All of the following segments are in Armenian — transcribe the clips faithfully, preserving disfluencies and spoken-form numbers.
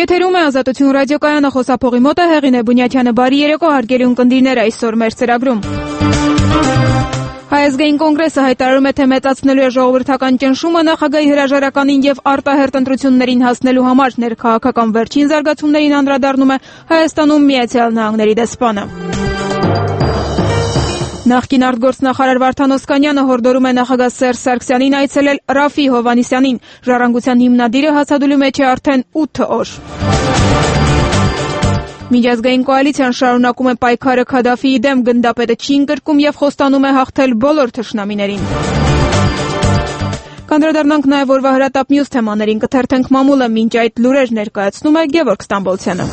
Եթերում է Ազատություն ռադիոկայանը, խոսափողի մոտ է Հեղինե Բունյաթյանը։ Բարի երեկո, հարգելի ունկնդիրներ, այսօր մեր ծրագրում։ Հայ ազգային կոնգրեսը հայտարարում է, թե մեծացնելու է ժողովրդական ճնշումը նախագահի հրաժարականին եւ արտահերթ ընտրություններին հասնելու համար ներքաղաքական վերջին զարգացումներին անդրադառնում է Հայաստանում Միացյալ Նահանգների դեսպանը։ Նախկին արտգործնախարար Վարդան Օսկանյանը հորդորում է նախագահ Սերժ Սարգսյանին այցելել Ռաֆի Հովհաննիսյանին։ Ժառանգության հիմնադիրը հացադուլի մեջ է արդեն ութ օր։ Միջազգային կոալիցիան շարունակում է պայքարը Քադաֆիի դեմ, գնդապետը չի ընկրկում եւ խոստանում է հաղթել բոլոր թշնամիներին։ Կանդրադառնանք նաեւ օրվա հրատապ մյուս թեմաներին, կթերթենք մամուլը, մինչ այդ լուրեր ներկայացնում է Գևորգ Ստամբոլցյանը։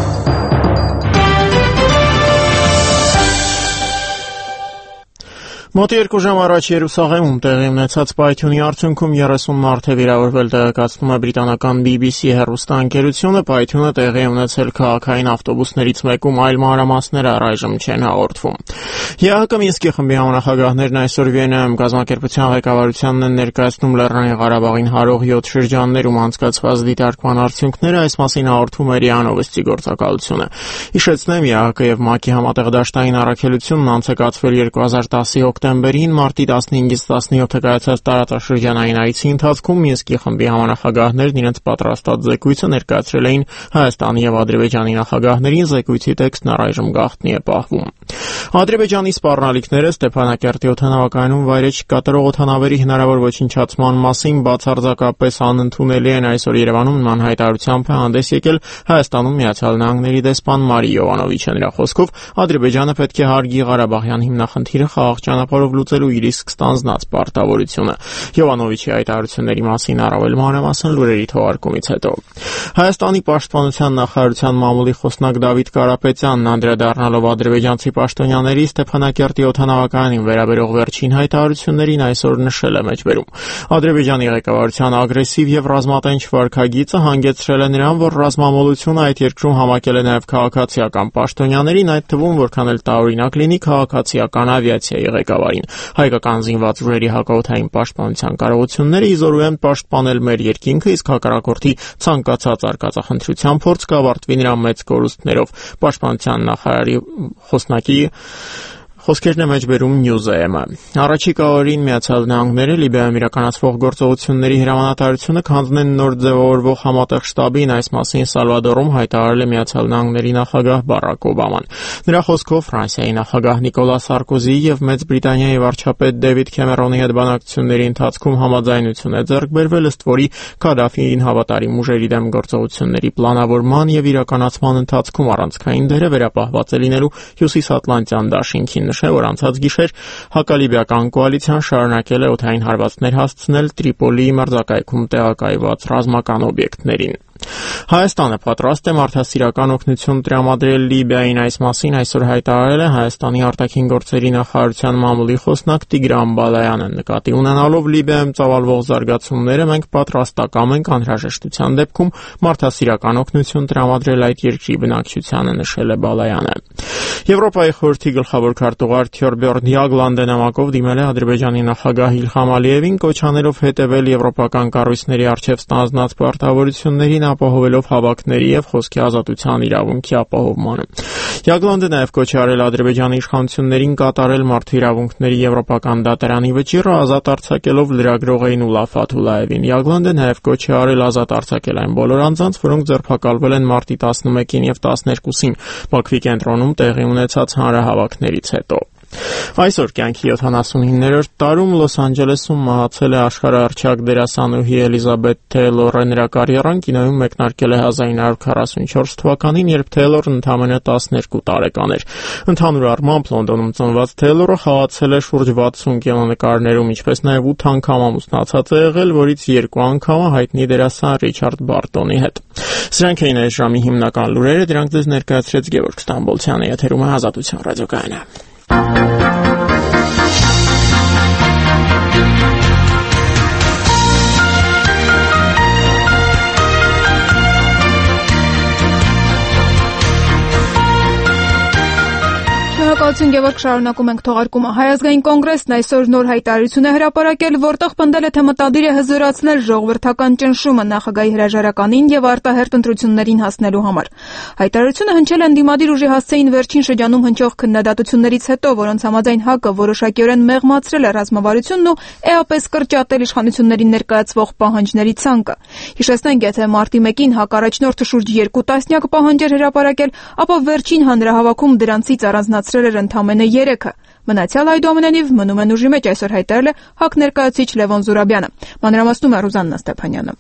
Մոտ երկու ժամ առաջ Երուսաղեմում տեղի ունեցած պայթյունի արդյունքում երեսուն մարդ է վիրավորվել, տեղեկացնում է բրիտանական B B C հեռուստաընկերությունը։ Պայթյունը տեղի ունեցել քաղաքային ավտոբուսներից մեկում, այլ մանրամասները առայժմ չեն հաղորդվում։ ԵԱՀԿ Մինսկի խմբի համանախագահներն այսօր Վիեննայում կազմակերպության ղեկավարությանն են ներկայացնում Լեռնային Ղարաբաղին հարող յոթ շրջաններում անցկացված դիտարկման արդյունքները, այս մասին հաղորդում է ՌԻԱ Նովոստի գործակալությունը։ Հիշեցնեմ, ԵԱՀԿ եւ ՄԱԿ-ի համատեղ դաշտային առաքելությունն անցկացվել երկու հազար տասի հոկտեմբերին, մարտի տասնհինգից տասնյոթը կայացած տարածաշրջանային այցի ընթացքում Մինսկի խմբի համանախագահներն իրենց պատրաստած զեկույցը ներկայացրել էին Հայաստանի եւ Ադրբեջանի նախագահներին։ Զեկույցի տեքստն առայժմ գաղտնի է պահվում։ Ադրբեջանի սպառնալիքները Ստեփանակերտի օդանավակայանում վայրէջք կատարող օդանավերի հնարավոր ոչնչացման մասին բացարձակապես անընդունելի են։ Այսօր Երևանում նման հայտարարությամբ է հանդես եկել Հայաստանում Միացյալ Նահանգների դեսպան Մարի Յովանովիչը։ Նրա խոսքով Ադրբեջանը պետք է հարգի Ղարաբաղյան հիմնախնդիրը խաղաղ ճանապարհով լուծելու իր իսկ ստանձնած պարտավորությունը։ Յովանովիչի հայտարարությունների մասին առավել մանրամասն լուրերի թողարկումից հետո Հայաստանի պաշտպանության նախարարության մամուլի խոսնակ Դավիթ Կարապետյանն անդրադառնալով ադրբեջանցի պաշտոնյաների Ստեփանակերտի օդանավակայանին վերաբերող վերջին հայտարարություններին այսօր նշել է մեջբերում. Ադրբեջանի ղեկավարության ագրեսիվ եւ ռազմատենչ վարքագիծը հանգեցրել է նրան, որ ռազմամոլությունը այդ երկրում համակել է նաեւ քաղաքացիական պաշտոնյաներին, այդ թվում որքան էլ տարօրինակ լինի քաղաքացիական ավիացիայի ղեկավարին։ Հայկական զինված ուժերի հակաօդային պաշտպանության կարողությունները իզորու են պաշտպանել մեր երկինքը, իսկ հակառակորդի ցանկացած արկածախնդրության փորձ կավարտվի նրա մեծ կորուստներով։ Պաշտպանության նախարարի խոսնակի Խոսքերն է մեջբերում Նյուզեեմը։ Առաջիկա օրին Միացյալ Նահանգները Լիբիայում իրականացվող գործողությունների հրամանատարությունը կհանձնեն նոր ձևավորվող համատեղ շտաբին, այս մասին Սալվադորում հայտարարել է Միացյալ Նահանգների նախագահ Բարակ Օբաման։ Նրա խոսքով Ֆրանսիայի նախագահ Նիկոլա Սարկոզիի եւ Մեծ Բրիտանիայի վարչապետ Դեվիդ Քեմերոնի հետ բանակցությունների ընթացքում համաձայնություն է ձեռք բերվել, ըստ որի Քադաֆիին հավատարիմ ուժերի դեմ գործողությունների պլանավորման եւ իրականացման ընթացքում առանցքային դերը վերապահված է լինելու Հյուսիսատլանտյան դաշինքին։ Նշել, որ անցած գիշեր հակալիբիական կոալիցիան շարունակել է օդային հարվածներ հասցնել Տրիպոլիի մերձակայքում տեղակայված ռազմական օբյեկտներին։ Հայաստանը պատրաստ է մարդասիրական օգնություն տրամադրել Լիբիային, այս մասին այսօր հայտարարել է Հայաստանի արտաքին գործերի նախարարության մամուլի խոսնակ Տիգրան Բալայանը։ Նկատի ունենալով Լիբիայում ծավալվող զարգացումները, մենք պատրաստակամ ենք անհրաժեշտության դեպքում մարդասիրական օգնություն տրամադրել այդ երկրի բնակչությանը, նշել է Բալայանը։ Եվրոպայի խորհրդի գլխավոր քարտուղար Թյորբյորն Յագլանդը նամակով դիմել է Ադրբեջանի նախագահ Իլհամ Ալիևին, կոչանելով հետևել եվրոպական կառույցների առջև ստանձնած պարտավորություններին, ապահովելով հավաքների եւ խոսքի ազատության իրավունքի ապահովմանը։ Յագլանդը նաեւ կոչ է արել Ադրբեջանի իշխանություններին կատարել մարդու իրավունքների եվրոպական դատարանի վճիռը, ազատ արձակելով լրագրողային Ուլաֆ Աթուլաևին։ Յագլանդը նաեւ կոչ է արել ազատ արձակել այն բոլոր անձանց, որոնք ձերբակալվել են մարտի տասնմեկին եւ տասներկուսին Բաքվի կենտրոնում տեղի ունեցած հանրահավաքներից հետո։ Այսօր կյանքի յոթանասունիններորդ տարում Լոս Անջելեսում մահացել է աշխարհահռչակ դերասանուհի Էլիզաբեթ Թեյլորը։ Նրա կարիերան կինոյում մեկնարկել է հազար նույն հարյուր քառասունչորս թվականին, երբ Թեյլորն ընդամենը տասներկու տարեկան էր։ Ընդհանուր առմամբ Լոնդոնում ծնված Թեյլորը խաղացել է շուրջ վաթսուն կինոնկարներում, ինչպես նաև ութ անգամ ամուսնացած է եղել, որից երկու անգամը հայտնի դերասան Ռիչարդ Բարտոնի հետ։ Սրանք էին այս ժամի հիմնական լուրերը, դրանք ձեզ ներկայացրեց Գևորգ Ստամբոլցյանը, եթերում է Ազատություն ռադիոկայանը։ Շնորհակալություն, Գևորգ, շարունակում ենք թողարկումը։ Հայ ազգային կոնգրեսն այսօր նոր հայտարարություն է հրապարակել, որտեղ պնդել է, թե մտադիր է հզորացնել ժողովրդական ճնշումը նախագահի հրաժարականին եւ արտահերթ ընտրություններին հասնելու համար։ Հայտարարությունը հնչել է ընդդիմադիր ուժի հասցեին վերջին շրջանում հնչող քննադատություններից հետո, որոնց համաձայն ՀԱԿ-ը որոշակիորեն մեղմացրել է ռազմավարությունն ու էապես կրճատել իշխանություններին ներկայացվող պահանջների ցանկը։ Հիշեցնենք, եթե մարտի մեկին ՀԱԿ առաջնորդը շուրջ երկու տասնյակ պահանջեր հրապարակել, ապա վերջին հանրահավաքում դրանցից առանձնացրել էր ընդամենը երեքը։ Մնացյալ այդուամենայնիվ մնում են ուժի մեջ, այսօր հայտարարել է ՀԱԿ ներկայացուցիչ Լևոն Զուրաբյանը։ Մանրամասնում է Ռուզաննա Ստեփանյանը։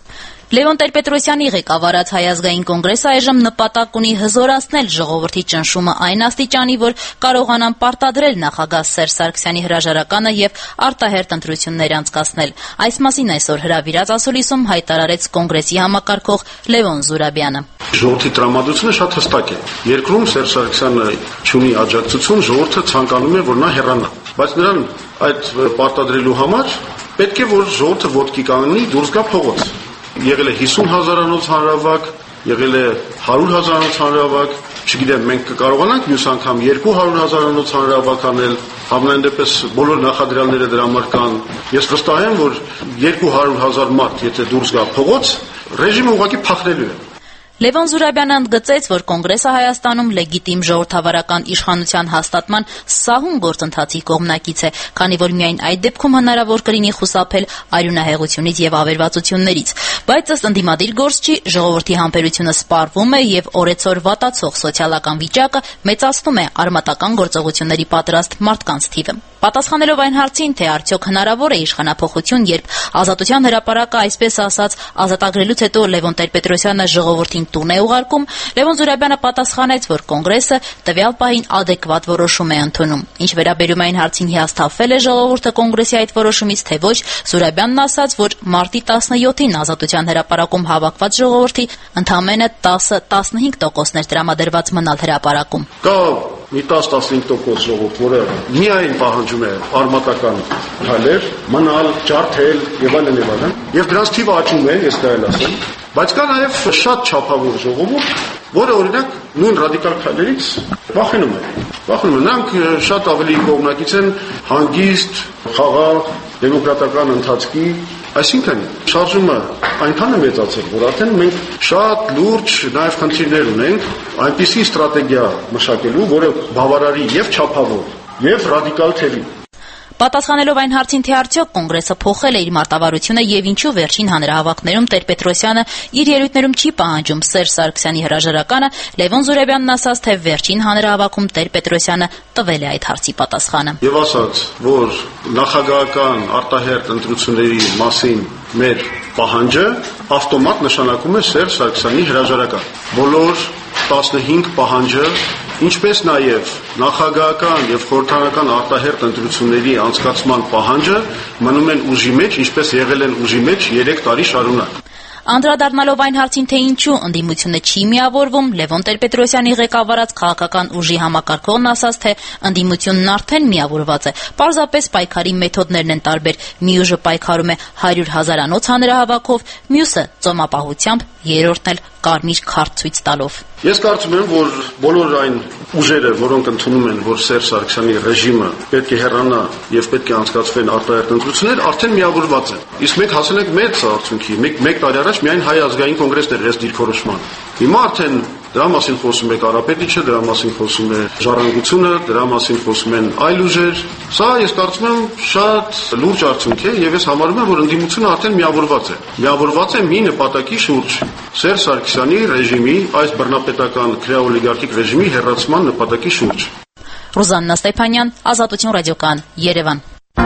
Լևոն Տեր-Պետրոսյանի ղեկավարած Հայ ազգային կոնգրեսը այժմ նպատակ ունի հզորացնել ժողովրդի ճնշումը այն աստիճանի, որ կարողանան պարտադրել նախագահ Սերժ Սարգսյանի հրաժարականը եւ արտահերթ ընտրություններ անցկացնել։ Այս մասին այսօր հրավիրած ասուլիսում հայտարարեց կոնգրեսի համակարգող Լևոն Զուրաբյանը։ Ժողովրդի տրամադրությունը շատ հստակ է։ Երկրում Սերժ Սարգսյանը չունի աջակցություն, ժողովուրդը ցանկանում է, որ նա հեռանա։ Բայց նրան այդ պարտադրելու համար պետք է որ ժողովուրդը ոտքի կանգնի, դուրս գա փողոց։ Եղել է հիսուն հազարանոց հանրահավաք, եղել է հարյուր հազարանոց հանրահավաք, չգիտեմ, մենք կկարողանանք մյուս անգամ երկու հարյուր հազարանոց հանրահավաք անել, համենայն դեպս բոլոր նախադրյալները դրա համար կան։ Ես վստահ եմ, որ երկու հարյուր հազար մարդ, եթե դուրս գա փողոց, ռեժիմը ուղղակի փախնելու է։ Լևոն Զուրաբյանը ընդգծեց, որ կոնգրեսը Հայաստանում լեգիտիմ ժողովրդավարական իշխանության հաստատման սահուն գործընթացի կողմնակից է, քանի որ միայն այդ դեպքում հնարավոր կլինի խուսափել արյունահեղությունից եւ ավերվածություններից։ Բայց ըստ ընդդիմադիր գործչի, ժողովրդի համբերությունը սպառվում է եւ օրեցօր վատացող սոցիալական վիճակը մեծացնում է արմատական գործողությունների պատրաստ մարդկանց թիվը։ Պատասխանելով այն հարցին, թե արդյոք հնարավոր է իշխանափոխություն, երբ Ազատության հրապարակը, այսպես ասած, ազատագրելուց հետո Լևոն Տեր-Պետրոսյանը ժողովրդին տուն է ուղարկում, Լևոն Զուրաբյանը պատասխանեց, որ կոնգրեսը տվյալ պահին ադեկվատ որոշում է ընդունում։ Ինչ վերաբերում այն հարցին հիասթափվել է ժողովուրդը կոնգրեսի այդ որոշումից, թե ոչ, Զուրաբյանն ասաց, որ մարտի տասնյոթին Ազատության հրապարակում հավաքված ժողովրդի ընդամենը տասը-տասնհինգ տոկոսներ տրամադրված մնալ հրապարակում։ Կա մի տասը-տասնհինգ տոկոս ժողովուրդ, որը միայն պահանջում է արմատական քայլեր, մնալ, ջարդել եւ այլն եւ այլն, եւ դրանց թիվը աճում է, ես դա էլ ասեմ, բայց կա նաեւ շատ չափավոր ժողովուրդ, որը օրինակ նույն ռադիկալ քայլերից վախենում է։ Վախենում են, նրանք շատ ավելի կողմնակից են հանգիստ, խաղաղ, դեմոկրատական ընթացքի, այսինքն շարժումը այնքան է մեծացել, որ արդեն մենք շատ լուրջ նաև խնդիրներ ունենք այնպիսի ստրատեգիա մշակելու, որը բավարարի եւ չափավոր, եւ ռադիկալ թևի։ Պատասխանելով այն հարցին, թե արդյոք կոնգրեսը փոխել է իր մարտավարությունը եւ ինչու վերջին հանրահավաքներում Տեր-Պետրոսյանը իր ելույթներում չի պահանջում Սերժ Սարգսյանի հրաժարականը, Լևոն Զուրաբյանն ասաց, թե վերջին հանրահավաքում Տեր-Պետրոսյանը տվել է այդ հարցի պատասխանը։ Եվ ասաց, որ նախագահական արտահերթ ընտրությունների մասին մեր պահանջը ավտոմատ նշանակում է Սերժ Սարգսյանի հրաժարական։ Բոլոր տասնհինգ պահանջը, ինչպես նաև նախագահական եւ խորհրդարանական արտահերթ ընտրությունների անցկացման պահանջը մնում են ուժի մեջ, ինչպես եղել են ուժի մեջ երեք տարի շարունակ։ Անդրադառնալով այն հարցին, թե ինչու ընդդիմությունը չի միավորվում, Լևոն Տեր-Պետրոսյանի ղեկավարած քաղաքական ուժի համակարգողն ասաց, թե ընդդիմությունն արդեն միավորված է, պարզապես պայքարի մեթոդներն են տարբեր, մի ուժը պայքարում է հարյուր հազարանոց հանրահավաքով, մյուսը ծոմապահությամբ, երրորդն էլ կարմիր քարտ ցույց տալով։ Ես կարծում եմ, որ բոլոր այն ուժերը, որոնք ընդունում են, որ Սերժ Սարգսյանի ռեժիմը պետք է հեռանա եւ պետք է անցկացվեն արտահերթ ընտրություններ, արդեն միավորված են։ Իսկ մենք հասել ենք մեծ արդյունքի։ Մեկ տարի առաջ միայն Հայ ազգային կոնգրեսն էր այս դիրքորոշման։ Հիմա արդեն դրա մասին խոսում է Կարապետիչը, դրա մասին խոսում է Ժառանգությունը, դրա մասին խոսում են այլ ուժեր։ Սա ես կարծում եմ շատ լուրջ արդյունք է եւ ես համարում եմ, որ ընդդիմությունը արդեն միավորված է։ Միավորված է մի նպատակի շուրջ՝ Սերժ Սարգսյանի ռեժիմի, այս բռնապետական քրեաօլիգարխիկ ռեժիմի հեռացման նպատակի շուրջ։ Ռուզաննա Ստեփանյան, Ազատություն ռադիոկայան, Երևան։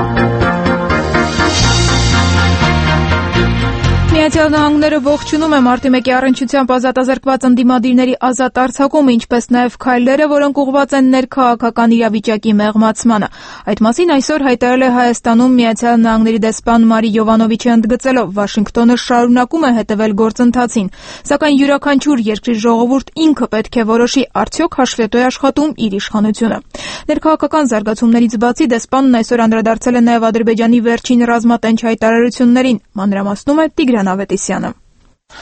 Միացյալ Նահանգները ողջունում է մարտի մեկի առնչությամբ ազատազրկված ընդդիմադիրների ազատ արձակումը, ինչպես նաև քայլերը, որոնք ուղղված են ներքաղաքական իրավիճակի մեղմացմանը։ Այդ մասին այսօր հայտարարել է Հայաստանում Միացյալ Նահանգների դեսպան Մարի Յովանովիչը, ընդգծելով, Վաշինգտոնը շարունակում է հետևել գործընթացին, սակայն յուրաքանչյուր երկրի ժողովուրդ ինքը պետք է որոշի, արդյոք հաշվետու է աշխատում իր իշխանությունը։ Ներքաղաքական զարգացումներից բացի դեսպանն այսօր անդրադարձել է նաև Ադրբեջանի վերջին ռազմատենչ հայտարարություններին, մանրամասնում է Տիգրան Ավետիսյանը։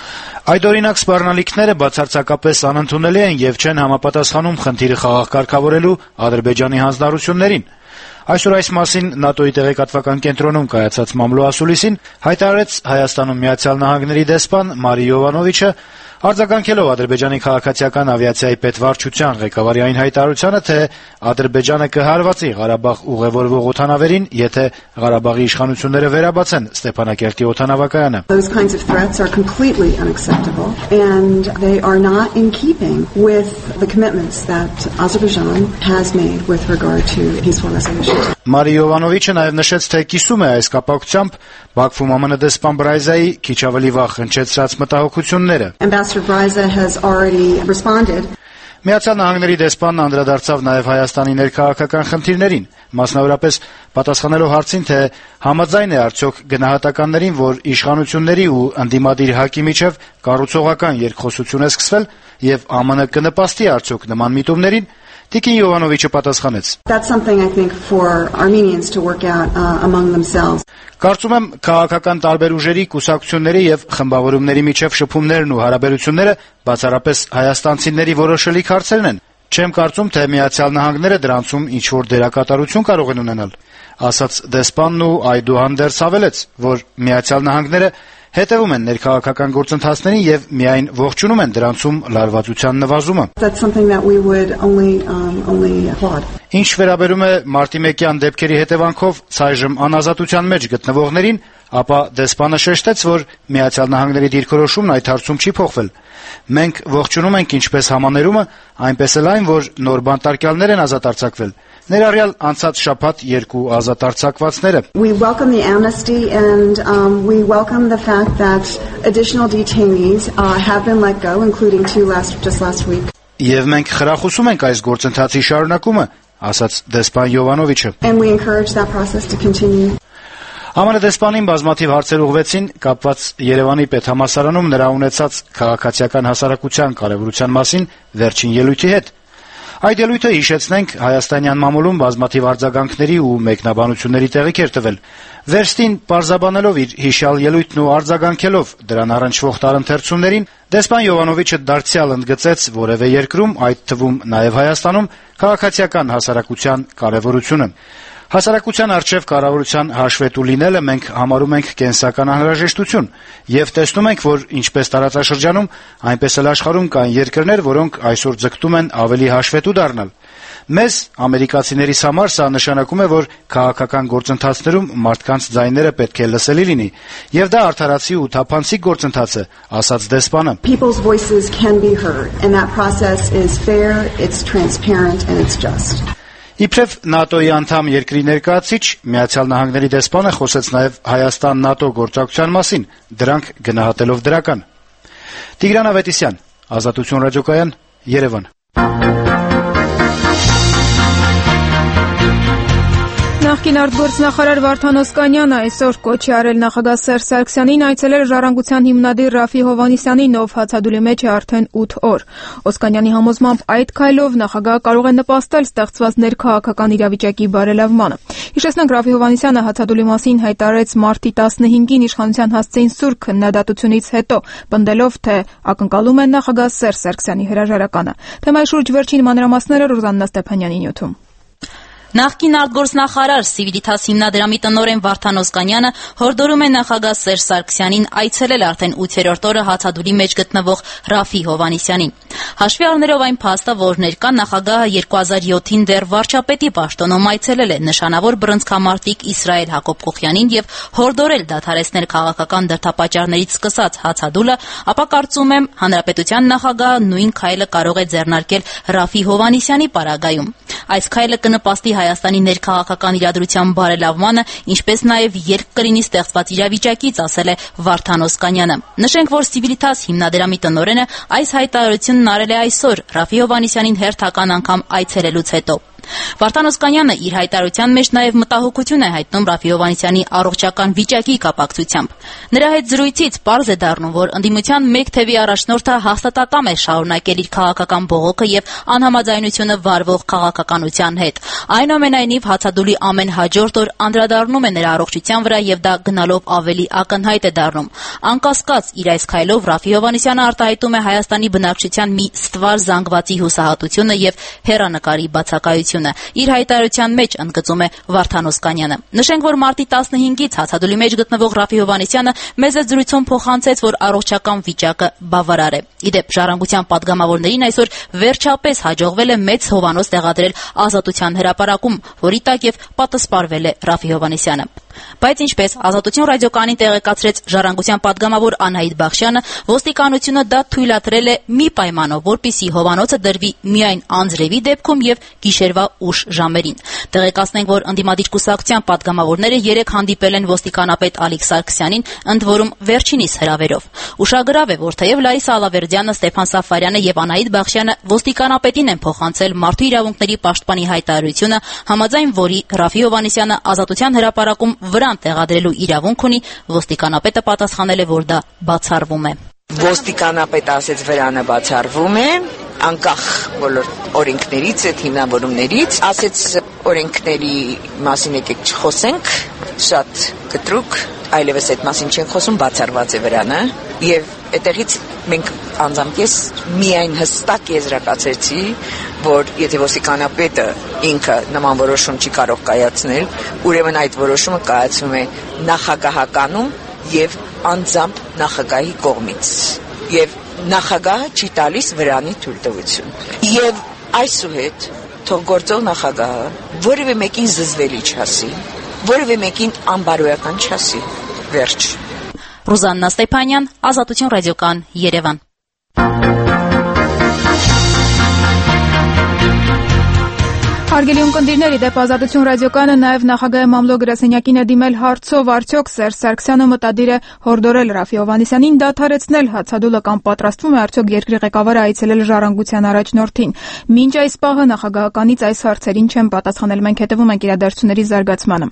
Այդ օրինակ սպառնալիքները բացարձակապես անընդունելի են եւ չեն համապատասխանում խնդիրը խաղաղ կարգավորելու Ադրբեջանի հանձնառություններին։ Այսօր այս մասին ՆԱՏՕ-ի տեղեկատվական կենտրոնում կայացած մամլո ասուլիսին հայտարարեց Հայաստանում Միացյալ Նահանգների դեսպան Մարի Յովանովիչը, արձագանքելով Ադրբեջանի քաղաքացիական ավիացիայի պետվարչության ղեկավարի այն հայտարարությանը, թե Ադրբեջանը կհարվածի Ղարաբաղ ուղևորվող օդանավերին, եթե Ղարաբաղի իշխանությունները վերաբացեն Ստեփանակերտի օդանավակայանը։ Those kinds of threats are completely unacceptable and they are not in keeping with the commitments that Azerbaijan has made with regard to peaceful resolution. Մարի Յովանովիչը նաև նշեց, թե կիսում է այս կապակցությամբ Բաքվում ԱՄՆ դեսպան Բրայզայի քիչ ավելի վաղ հնչեցրած մտահոգությունները։ Ambassador Bryza has already responded. Միացյալ Նահանգների դեսպանն անդրադարձավ նաև Հայաստանի ներքաղաքական խնդիրներին, մասնավորապես պատասխանելով հարցին, թե համաձայն է արդյոք գնահատականներին, որ իշխանությունների ու ընդդիմադիր ՀԱԿ-ի միջև կառուցողական երկխոսություն է սկսվել եւ ԱՄՆ կնպաստի արդյոք նման միտումներին, Տիկին Յովանովիչը պատասխանեց. That's something I think for Armenians to work out uh, among themselves. Կարծում եմ քաղաքական տարբեր ուժերի, կուսակցությունների եւ խմբավորումների միջև շփումներն ու հարաբերությունները բացառապես հայաստանցիների որոշելիք հարցերն են։ Չեմ կարծում, թե Միացյալ Նահանգները դրանցում ինչ-որ դերակատարություն կարող են ունենալ, ասաց դեսպանն ու այդուհանդերձ ավելեց, որ Միացյալ Նահանգները հետևում են ներքաղաքական գործընթացներին եւ միայն ողջունում են դրանցում լարվածության նվազումը։ That's something that we would only um, only applaud. Ինչ վերաբերում է մարտի մեկյան դեպքերի հետևանքով ցայժմ անազատության մեջ գտնվողներին, ապա դեսպանը շեշտեց, որ Միացյալ Նահանգների դիրքորոշումն այդ հարցում չի փոխվել։ Մենք ողջունում ենք ինչպես համաներումը, այնպես էլ այն, որ նոր բանտարկյալներ են ազատ արձակվել, ներառյալ անցած շաբաթ երկու ազատ արձակվածները։ We welcome the amnesty and um, we welcome the fact that additional detainees uh, have been let go, including two last just last week. Եվ մենք խրախուսում ենք այս գործընթացի շարունակումը, ասաց դեսպան Յովանովիչը։ And we encourage that process to continue. ԱՄՆ դեսպանին բազմաթիվ հարցեր ուղղվեցին կապված Երևանի պետհամալսարանում նրա ունեցած քաղաքացիական հասարակության կարևորության մասին վերջին ելույթի հետ։ Այդ ելույթը, հիշեցնենք, հայաստանյան մամուլում բազմաթիվ արձագանքների ու մեկնաբանությունների տեղիք էր տվել։ Վերստին պարզաբանելով իր հիշյալ ելույթն ու արձագանքելով դրան առնչվող տարընթերցումներին, դեսպան Յովանովիչը դարձյալ ընդգծեց որևէ երկրում, այդ թվում նաև Հայաստանում, քաղաքացիական հասարակության կարևորությունը։ Հասարակության առջև կառավարության հաշվետու լինելը մենք համարում ենք կենսական անհրաժեշտություն եւ տեսնում ենք, որ ինչպես տարածաշրջանում, այնպես էլ աշխարհում կան երկրներ, որոնք այսօր ձգտում են ավելի հաշվետու դառնալ։ Մեզ, ամերիկացիներիս համար, սա նշանակում է, որ քաղաքական գործընթացներում մարդկանց ձայները պետք է լսելի լինի, եւ դա արդարացի ու թափանցիկ գործընթաց է, ասաց դեսպանը։ People's voices can be heard and that process is fair, it's transparent and it's just. Իբրև ՆԱՏՕ-ի անդամ երկրի ներկայացիչ Միացյալ Նահանգների դեսպանը խոսեց նաև Հայաստան-ՆԱՏՕ գործակցության մասին, դրանք գնահատելով դրական։ Տիգրան Ավետիսյան, Ազատություն ռադիոկայան, Երևան։ Նախկին արտգործնախարար Վարդան Օսկանյանը այսօր կոչ է արել նախագահ Սերժ Սարգսյանին այցելել Ժառանգության հիմնադիր Ռաֆի Հովհաննիսյանի նով հացադուլի մեջ է արդեն ութ օր։ Օսկանյանի համոզմամբ այդ քայլով նախագահը կարող է նպաստել ստեղծված ներքաղաքական իրավիճակի բարելավմանը։ Հիշեցնենք, Ռաֆի Հովհաննիսյանը հացադուլի մասին հայտարարեց մարտի տասնհինգին իշխանության հասցեին սուր քննադատությունից հետո, պնդելով, թե ակնկալում են նախագահ Սերժ Սարգսյանի հրաժարականը։ Թեմայի շուրջ վերջին մանրամասները Ռուզաննա Ստեփանյանի նյութում։ Նախկին արտգործնախարար Civitas հիմնադրամի տնօրեն Վարդան Օսկանյանը հորդորում է նախագահ Սերժ Սարգսյանին այցելել արդեն ութերորդ օրը հացադուլի մեջ գտնվող Ռաֆի Հովհաննիսյանին։ Հաշվի առնելով այն փաստը, որ ներկա նախագահը երկու հազար յոթին դեռ վարչապետի պաշտոնում այցելել է նշանավոր բռնցքամարտիկ Իսրայել Հակոբ-Կոխյանին եւ հորդորել դադարեցնել քաղաքական դրդապատճառներից սկսած հացադուլը, ապա կարծում եմ հանրապետության նախագահը նույն քայլը կարող է ձեռնարկել Ռաֆի Հովհաննիսյանի պարագայում։ Այս քայլը կնպաստի Հայաստանի ներքաղաքական իրադրության բարելավմանը, ինչպես նաև երկ կլինի ստեղծված իրավիճակից, ասել է Վարդան Օսկանյանը։ Նշենք, որ Civitas հիմնադրամի տնօրենը այս հայտարարությունն արել է այսօր Ռաֆի Հովհաննիսյանին հերթական անգամ այցելելուց հետո։ Վարդան Օսկանյանը իր հայտարարության մեջ նաև մտահոգություն է հայտնում Ռաֆի Հովհաննիսյանի առողջական վիճակի կապակցությամբ։ Նրա հետ զրույցից պարզ է դառնում, որ ընդդիմության մեկ թևի առաջնորդը հաստատակամ է շարունակել իր քաղաքական բողոքը եւ անհամաձայնությունը վարվող քաղաքականության հետ։ Այնուամենայնիվ, հացադուլի ամեն հաջորդ օր անդրադառնում է նրա առողջության վրա եւ դա գնալով ավելի ակնհայտ է դառնում։ Անկասկած, իր այս քայլով Ռաֆի Հովհաննիսյանը արտահայտում է Հայաստանի բնակչության մի ստվար զանգվածի հուսահատությունը եւ հեռանկարի բացակայությունը։ Իր հայտարարության մեջ ընդգծում է Վարդան Օսկանյանը։ Նշենք, որ մարտի տասնհինգից հացադուլի մեջ գտնվող Ռաֆի Հովհաննիսյանը մեծ զրույցում փոխանցեց, որ առողջական վիճակը բավարար է։ Իդեպ ժառանգության պատգամավորներին այսօր վերջապես հաջողվել է մեծ հովանոց տեղադրել Ազատության հրապարակում, որի տակ եւ պատասպարվել է Ռաֆի Հովհաննիսյանը։ Բայց ինչպես Ազատություն ռադիոկայանին տեղեկացրեց ժառանգության պատգամավոր Անահիտ Բախշյանը, ոստիկանությունը դա թույլատրել է մի պայմանով, որպեսզի հովանոցը դրվի միայն անձրևի դեպքում եւ գիշերվա ուշ ժամերին։ Տեղեկացնենք, որ ընդդիմադիր կուսակցության պատգամավորները երեկ հանդիպել են ոստիկանապետ Ալիկ Սարգսյանին, ընդ որում վերջինիս հրավերով։ Ուշագրավ է, որ թեև Լարիսա Ալավերդյանը, Ստեփան Սաֆարյանը եւ Անահիտ Բախշյանը ոստիկանապետին են փոխանցել մարդու իրավունքների պաշտպանի հայտարարությունը, համաձայն որի Ռաֆի Հովհաննիսյանը Ազատության հրապարակում վրան տեղադրելու իրավունք ունի, ոստիկանապետը պատասխանել է, որ դա բացառվում է։ Ոստիկանապետը ասեց վրանը բացառվում է, անկախ բոլոր օրենքներից, այդ հիմնավորումներից, ասեց օրենքների մասին եկեք չխոսենք, շատ կտրուկ, այլևս այդ մասին չեն խոսում, բացառված է վրանը, եւ այդտեղից մենք անձամբ ես միայն հստակ եզրակացրեցի, որ եթե ոստիկանապետը ինքը նման որոշում չի կարող կայացնել, ուրեմն այդ որոշումը կայացվում է նախագահականում եւ անձամբ նախագահի կողմից եւ նախագահը չի տալիս վրանի թույլտվություն եւ այսուհետ թող գործող նախագահը որևէ մեկին զզվելի չասի, որևէ մեկին անբարոյական չասի, վերջ։ Ռուզաննա Ստեփանյան, Ազատություն ռադիոկայան, Երևան։ Հարգելի ունկնդիրներ, իդեպ Ազատություն ռադիոկայանը նաև նախագահի մամլո գրասենյակին է դիմել հարցով, արդյոք Սերժ Սարգսյանը մտադիր է հորդորել Ռաֆի Հովհաննիսյանին դադարեցնել հացադուլը կամ պատրաստվում է արդյոք երկրի ղեկավարը այցելել ժառանգության առաջնորդին։ Մինչ այս պահը նախագահականից այս հարցերին չեն պատասխանել, մենք հետևում ենք իրադարձությունների զարգացմանը։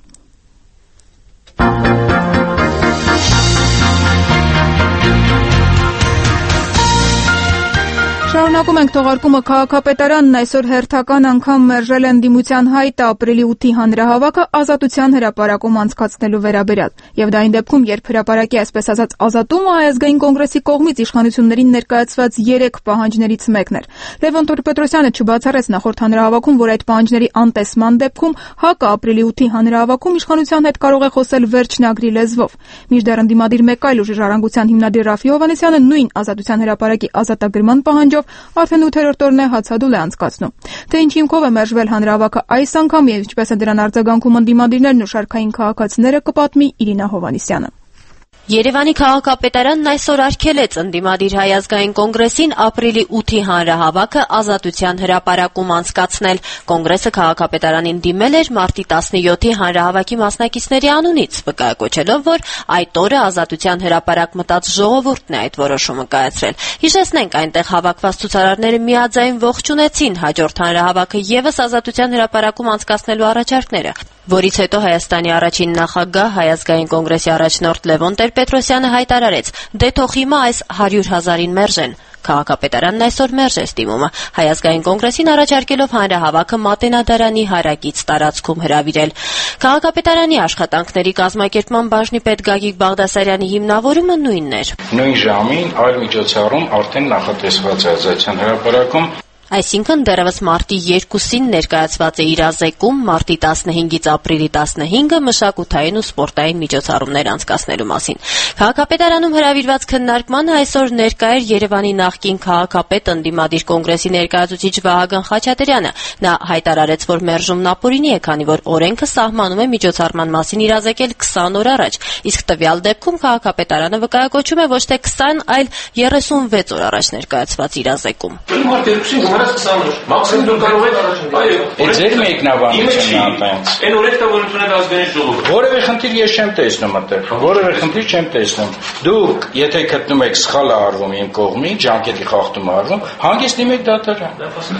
Շարունակում ենք թողարկումը քաղաքապետարանն այսօր հերթական անգամ մերժել են դիմության հայտը ապրիլի ութի հանրահավաքը Ազատության հրապարակում անցկացնելու վերաբերյալ։ Եվ դա այն դեպքում, երբ հրապարակի այսպես ասած ազատումը Հայազգային կոնգրեսի կողմից իշխանություններին ներկայացված երեք պահանջներից մեկն էր։ Լևոն Տեր-Պետրոսյանը չբացառեց նախորդ հանրահավաքում, որ այդ պահանջների անտեսման դեպքում ՀԱԿ-ը ապրիլի ութի հանրահավաքում իշխանության հետ կարող է խոսել վերջնագրի լեզվով։ Մինչդեռ ընդդիմադիր մեկ այլ ուժի ժառանգության հիմնադիր Ռաֆի Հովհաննիսյանը նույն Ազատության հրապարակի ազատագրման պահանջով արդեն ութերորդ օրն է հացադուլ է անցկացնում։ Թե ինչ հիմքով է մերժվել հանրահավաքը այս անգամ եւ ինչպես է դրան արձագանքում ընդդիմադիրներն ու շարքային քաղաքացիները, կպատմի Իրինա Հովհաննիսյանը։ Երևանի քաղաքապետարանն այսօր արգելեց ընդդիմադիր Հայ ազգային կոնգրեսին ապրիլի ութի հանրահավաքը Ազատության հրապարակում անցկացնել։ Կոնգրեսը քաղաքապետարանին դիմել էր մարտի տասնյոթի հանրահավաքի մասնակիցների անունից, վկայակոչելով, որ այդ օրը Ազատության հրապարակ մտած ժողովուրդն է այդ որոշումը կայացրել։ Հիշեցնենք, այնտեղ հավաքված ցուցարարները միաձայն ողջունեցին հաջորդ հանրահավաքը եւս Ազատության հրապարակում անցկացնելու առաջարկները, որից հետո Հայաստանի առաջին նախագահ Հայ ազգային կոնգրեսի առաջնորդ Լևոն Տեր-Պետրոսյանը հայտարարեց. «Դե թող հիմա այս հարյուր հազարին մերժեն»։ Քաղաքապետարանն այսօր մերժեց դիմումը, Հայ ազգային կոնգրեսին առաջարկելով հանրահավաքը Մատենադարանի հարակից տարածքում հրավիրել։ Քաղաքապետարանի աշխատանքների կազմակերպման բաժնի պետ Գագիկ Բաղդասարյանի հիմնավորումը նույնն էր։ Նույն ժամին այլ միջոցառում արդեն նախատեսված է Ազատության հրապարակում։ Այսինքն դեռևս մարտի երկուսին ներկայացված է իրազեկում մարտի տասնհինգից ապրիլի տասնհինգը մշակութային ու սպորտային միջոցառումներ անցկացնելու մասին։ Քաղաքապետարանում հրավիրված քննարկմանը այսօր ներկա էր Երևանի նախկին քաղաքապետ ընդդիմադիր կոնգրեսի ներկայացուցիչ Վահագն Խաչատրյանը։ Նա հայտարարեց, որ մերժումն ապօրինի է, քանի որ օրենքը սահմանում է միջոցառման մասին իրազեկել քսան օր առաջ, իսկ տվյալ դեպքում քաղաքապետարանը վկայակոչում է ոչ թե քսան, այլ երեսունվեց օր առաջ ներկայացված իրազեկում։ Մաքսիմում դու կարող եք, այո, ձեր մեկնաբանությունն ապենց։ Այն օրենքավորությունը ազգային ժողովուրդ։ Որևէ խնդիր ես չեմ տեսնում այդտեղ։ Որևէ խնդիր չեմ տեսնում։ Դուք, եթե գտնում եք սխալ արվում իմ կողմից, ջանքերի խախտում արվում, հանգիստ դիմեք դատարան։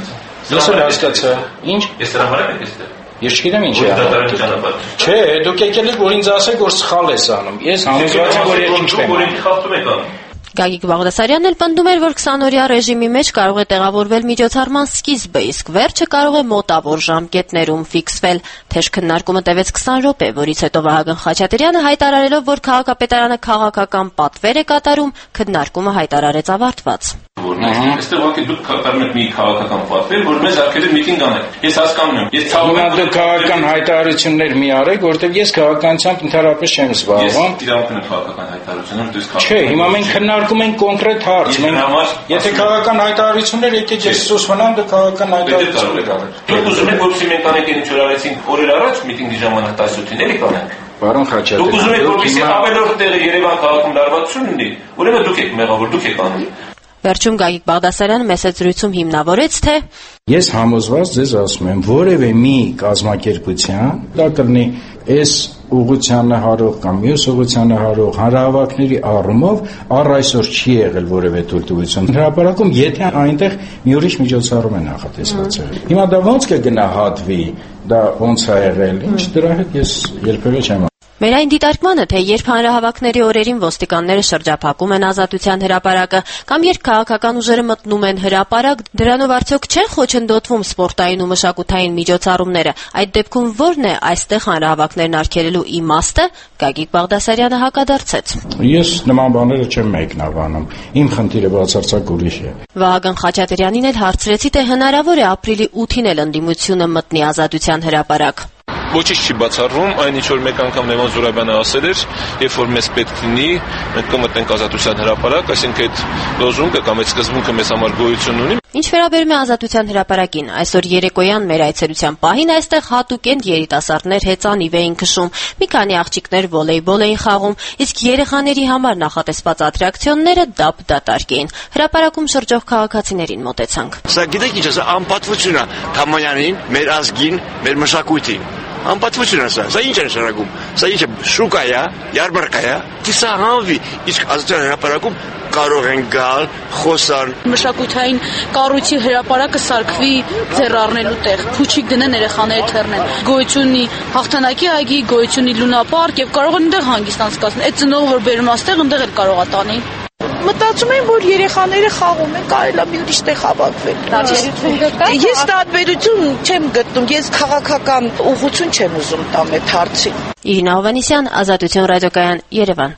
Ես էլ հասկացա։ Ինչ։ Ես հրամարակ եք էստեղ։ Ես չգիտեմ ինչ է անում։ Չէ, դուք եկել եք որ ինձ ասեք որ սխալ ես անում։ Ես համոզված եմ որ ես չեմ անում։ Գագիկ Բաղդասարյանն էլ պնդում էր, որ քսանօրյա ռեժիմի մեջ կարող է տեղավորվել միջոցառման սկիզբը, իսկ վերջը կարող է մոտավոր ժամկետներում ֆիքսվել։ Թեժ քննարկումը տևեց քսան րոպե, որից հետո Վահագն Խաչատրյանը հայտարարելով, որ քաղաքապետարանը քաղաքական պատվեր է կատարում, քննարկումը հայտարարեց ավարտված։ Այստեղ ուղղակի դուք կատարում եք մի քաղաքական պատվեր, որ մեզ արգելել միտինգ անել։ Ես հասկանում եմ։ Ես ցավում եմ դուք քաղաքական հայտարարություններ մի արեք, որովհետև ես քաղաքականությամբ ընդհանրապես չեմ զբաղվում։ Ես իրավունք ունեմ քաղաքական հայտարարություններ, դու ես քաղաքական։ Չէ, հիմա մենք քննարկում ենք կոնկրետ հարց։ Մենք եթե քաղաքական հայտարարություններ եկեք ես սուս մնամ, դու քաղաքական հայտարարություններ արեք։ Դուք ուզում եք որպեսզի մենք անենք ինչ որ արեցինք օրեր առաջ միտինգի ժամանակ տասնութին էլի կանենք։ Պարոն Խաչատրյան, դուք ուզում եք որպեսզի ավելորդ տեղը Երևան քաղաքում լարվածություն լինի, ուրեմն դուք եք մեղավոր, դուք եք անում։ Վերջում Գագիկ Բաղդասարյանը մեծ զրույցում հիմնավորեց, թե ես համոզված ձեզ ասում եմ, որևէ մի կազմակերպության, դա կլինի այս ուղղությանը հարող կամ մյուս ուղղությանը հարող հանրահավաքների առումով առ այսօր չի եղել որևէ թույլտվություն հրապարակում, եթե այնտեղ մի ուրիշ միջոցառում է նախատեսված եղել։ Հիմա դա ոնց կգնահատվի, դա ոնց է եղել, ինչ դրա հետ ես երբևէ չեմ։ Մեր այն դիտարկմանը, թե երբ հանրահավաքների օրերին ոստիկանները շրջափակում են Ազատության հրապարակը կամ երբ քաղաքական ուժերը մտնում են հրապարակ, դրանով արդյոք չեն խոչընդոտվում սպորտային ու մշակութային միջոցառումները։ Այդ դեպքում ո՞րն է այստեղ հանրահավաքներն արգելելու իմաստը, Գագիկ Բաղդասարյանը հակադարձեց։ Ես նման բաները չեմ մեկնաբանում։ Իմ խնդիրը բացարձակ ուրիշ է։ Վահագն Խաչատրյանին էլ հարցրեցի, թե հնարավոր է ապրիլի ութին էլ ընդդիմությունը մտնի Ազատության հրապարակ։ Ոչինչ չի բացառվում, այն ինչ որ մեկ անգամ Լևոն Զուրաբյանը ասել էր, երբ որ մեզ պետք լինի, մենք կմտնենք Ազատության հրապարակ, այսինքն այդ լոզունգը կամ այդ սկզբունքը մեզ համար գոյություն ունի։ Ինչ վերաբերում է Ազատության հրապարակին, այսօր երեկոյան մեր այցելության պահին այստեղ հատուկենտ երիտասարդներ հեծանիվ էին քշում, մի քանի աղջիկներ վոլեյբոլ էին խաղում, իսկ երեխաների համար նախատեսված ատրակցիոնները դափ դատարկ էին։ Հրապարակում շրջող քաղաքացիներին մոտեցանք։ Սա գիտեք ինչ է, սա անպատվություն է Թամանյանին, մեր ազգին, մեր մշակույթին։ Անպատվություն է սա, սա ինչ է նշանակում, սա ինչ է, շուկա է, յարմարկա է, սա հանվի, իսկ Ազատության հրապարակում կարող են գալ, խոսալ։ Մշակութային կառույցի հրապարակը սարքվի ձեռ առնելու տեղ, փուչիկ դնեն երեխաները թռնեն։ Գոյություն ունի Հաղթանակի այգի, գոյություն ունի Լունապարկ եւ կարող են այնտեղ հանգիստ անցկացնել։ Այդ ծնողը որ բերում աստեղ այնտեղ էլ կարող է տանի։ Մտածում եմ, որ երեխաները խաղում են, կարելի է մի ուրիշ տեղ հավաքվել։ Տարբերություն կա։ Ես տարբերություն չեմ գտնում, ես քաղաքական ուղղություն չեմ ուզում տամ այդ հարցին։ Իրինա Հովհաննիսյան, Ազատություն ռադիոկայան, Երևան։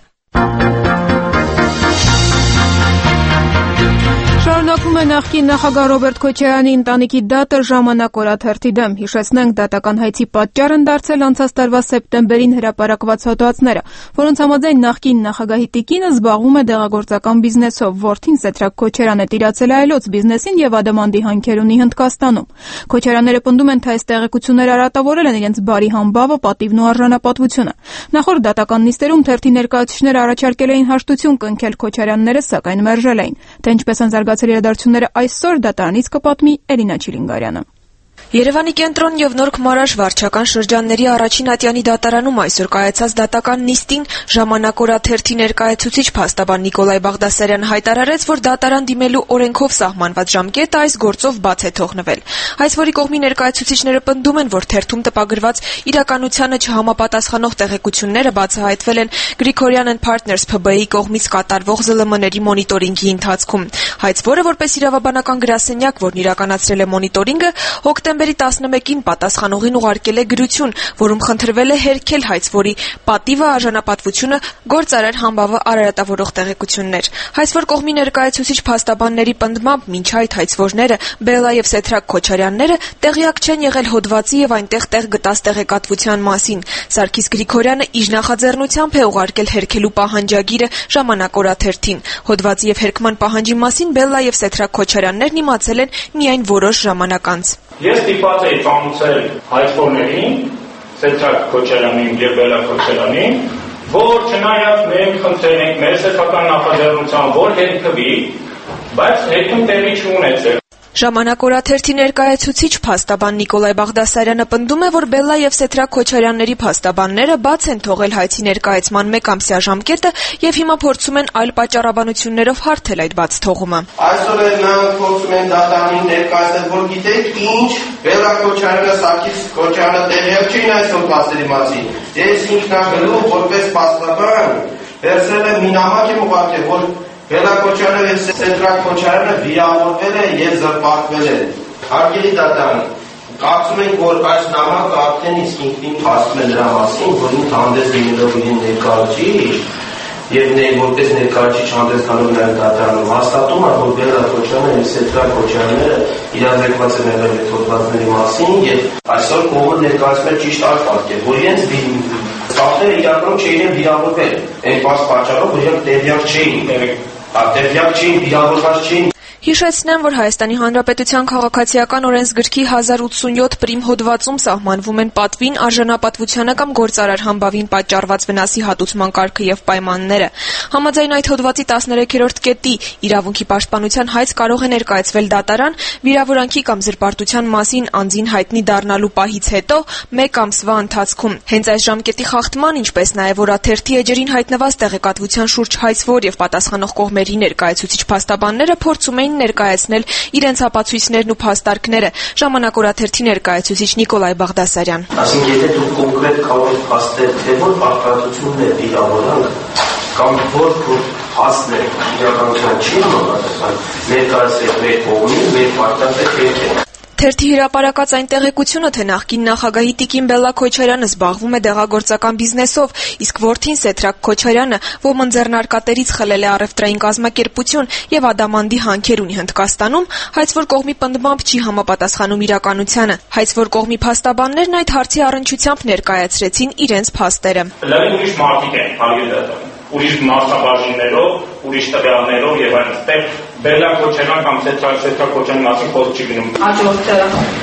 Շարունակվում է նախկին նախագահ Ռոբերտ Քոչարյանի ընտանիքի դատը ժամանակ օրաթերթի դեմ։ Հիշեցնենք, դատական հայցի պատճառ են դարձել անցած տարվա սեպտեմբերին հրապարակված հոդվածները, որոնց համաձայն նախկին նախագահի տիկինը զբաղվում է դեղագործական բիզնեսով, որդին Սեդրակ Քոչարյանը տիրացել է այլոց բիզնեսին եւ ադամանդի հանքեր ունի Հնդկաստանում։ Քոչարյանները պնդում են, թե այս տեղեկությունները արատավորել են իրենց բարի համբավը, պատիվն ու արժանապատվությունը։ Նախորդ դատական նիստերում թերթի ներկայացուցիչները առաջարկել էին հաշտություն կնքել Քոչարյանները, սակայն մերժել էին։ Թե ինչպես են զարգացել իրադարձությունները այսօր, դատարանից կպատմի Էլինա Չիլինգարյանը։ Երևանի կենտրոն եւ Նոր Քմարաշ վարչական շրջանների առաջին ատյանի դատարանում այսօր կայացած դատական նիստին ժամանակ օրաթերթի ներկայացուցիչ փաստաբան Նիկոլայ Բաղդասարյանը հայտարարեց, որ դատարան դիմելու օրենքով սահմանված ժամկետը այս գործով բաց է թողնվել։ Այս որի կողմի ներկայացուցիչները պնդում են, որ թերթում տպագրված իրականությանը չհամապատասխանող տեղեկությունները բացահայտվել են Grigorian and Partners P B-ի կողմից կատարվող Զ Լ M-ների մոնիտորինգի ընթացքում։ Հայցվորը որպես իրավաբանական գրասենյակ, որն իրականացրել է մոնիտորինգը, հոկտեմբերի տասնմեկին պատասխանողին ուղարկել է գրություն, որում խնդրվել է հերքել հայցվորի պատիվը, արժանապատվությունը, գործարար համբավը արարատավորող տեղեկություններ։ Հայցվոր կողմի ներկայացուցիչ փաստաբանների պնդմամբ մինչ այդ հայցվորները Բելլա եւ Սեդրակ Քոչարյանները տեղյակ չեն եղել հոդվածի եւ այնտեղ տեղ գտած տեղեկատվության մասին։ Սարգիս Գրիգորյանը իր նախաձեռնությամբ է ուղարկել հերքելու պահանջագիրը ժամանակ օրաթերթին։ Հոդվածի եւ հերքման պահանջի մասին Բելլա եւ Սեդրակ Քոչարյաններն իմացել են միայն որոշ ժամանակ անց։ Ես ստիպված էի ծանուցել հայցվորներին, Սեդրակ Քոչարյանին եւ Բելլա Քոչարյանին, որ չնայած մենք խնդրել ենք մեր սեփական նախաձեռնության, որ հերքվի, բայց հերքում տեղի չունեցել։ Ժամանակ օրաթերթի ներկայացուցիչ փաստաբան Նիկոլայ Բաղդասարյանը պնդում է, որ Բելլա եւ Սեթրակ Քոչարյանների փաստաբանները բաց են թողել հայցի ներկայացման մեկամսյա ժամկետը եւ հիմա փորձում են այլ պատճառաբանություններով հարթել այդ բաց թողումը։ Այսօր էլ նրանք փորձում են դատարանին ներկայացնել, որ գիտեք ինչ, Բելլա Քոչարյանը, Սարգիս Քոչարյանը տեղյակ չէին այսօր փաստերի մասին։ Ես ինքնագլուխ որպես փաստաբան վերցրել եմ մի նամակ եմ ուղարկել, որ Բելլա Քոչարյանը եւ Սեթրակ Քոչարյանը վիրավորվել է եւ զրպարտվել է։ Հարգելի դատարան, կարծում ենք, որ այս նամակը արդեն իսկ ինքնին փաստում է նրա մասին, որ ինքն հանդես լինելով իր ներկայացուցիչ եւ ներ որպես ներկայացուցիչ հանդես գալով նաեւ դատարանում հաստատում է, որ Բելլա Քոչարյանը եւ Սեթրակ Քոչարյանը իրազեկված են եղել այդ հոդվածների մասին եւ այսօր կողմը ներկայացնում է ճիշտ այլ պատկեր, որ իրենց Սաղթերը իրականում չէին վիրավորվել, այն պարզ պատճառով, որ իրենք տեղյակ չէին, տեղյակ չէին, վիրավորված չէին։ Հիշեցնեմ, որ Հայաստանի Հանրապետության քաղաքացիական օրենսգրքի հազար ութսունյոթ պրիմ հոդվածում սահմանվում են պատվին, արժանապատվությանը կամ գործարար համբավին պատճառված վնասի հատուցման կարգը եւ պայմանները։ Համաձայն այդ հոդվածի տասներեքերորդ կետի իրավունքի պաշտպանության հայց կարող է ներկայացվել դատարան վիրավորանքի կամ զրպարտության մասին անձին հայտնի դառնալու պահից հետո մեկ ամսվա ընթացքում։ Հենց այս ժամկետի խախտման, ինչպես նաեւ օրաթերթի էջերին հայտնված տեղեկատվության շուրջ հայցվոր եւ պատասխանող կողմերի ներկայացուցիչ փաստաբանները փորձում էին ներկայացնել իրենց ապացույցներն ու փաստարկները։ Ժամանակ օրաթերթի ներկայացուցիչ Նիկոլայ Բաղդասարյան։ Այսինքն, եթե դուք կոնկրետ կարող եք փաստել, թե որ պարտավորությունն է վիրավորանք կամ որ փաստներ իրականության չի համապատասխան, ներկայացրեք մեր կողմին, մեր պարտադիր եկեք։ Թերթի հրապարակած այն տեղեկությունը, թե նախկին նախագահի Տիկին Բելլա Քոչարյանը զբաղվում է դեղագործական բիզնեսով, իսկ որդին Սեթրակ Քոչարյանը ոմն ձեռնարկատերից խլել է առևտրային կազմակերպություն եւ ադամանդի հանքեր ունի Հնդկաստանում, հայցվոր կողմի պնդմամբ չի համապատասխանում իրականությանը։ Հայցվոր կողմի փաստաբաններն այդ հարցի առնչությամբ ներկայացրեցին իրենց փաստերը։ Լավ ուրիշ մարդիկ են հարգել ուրիշ մասնաբաժիններով, ուրիշ տվյալներով եւ այլն։ Այստեղ Բելլա Քոչարյան կամ Սեթրակ Քոչարյանի մասին խոսք չի գնում։ Հաջորդը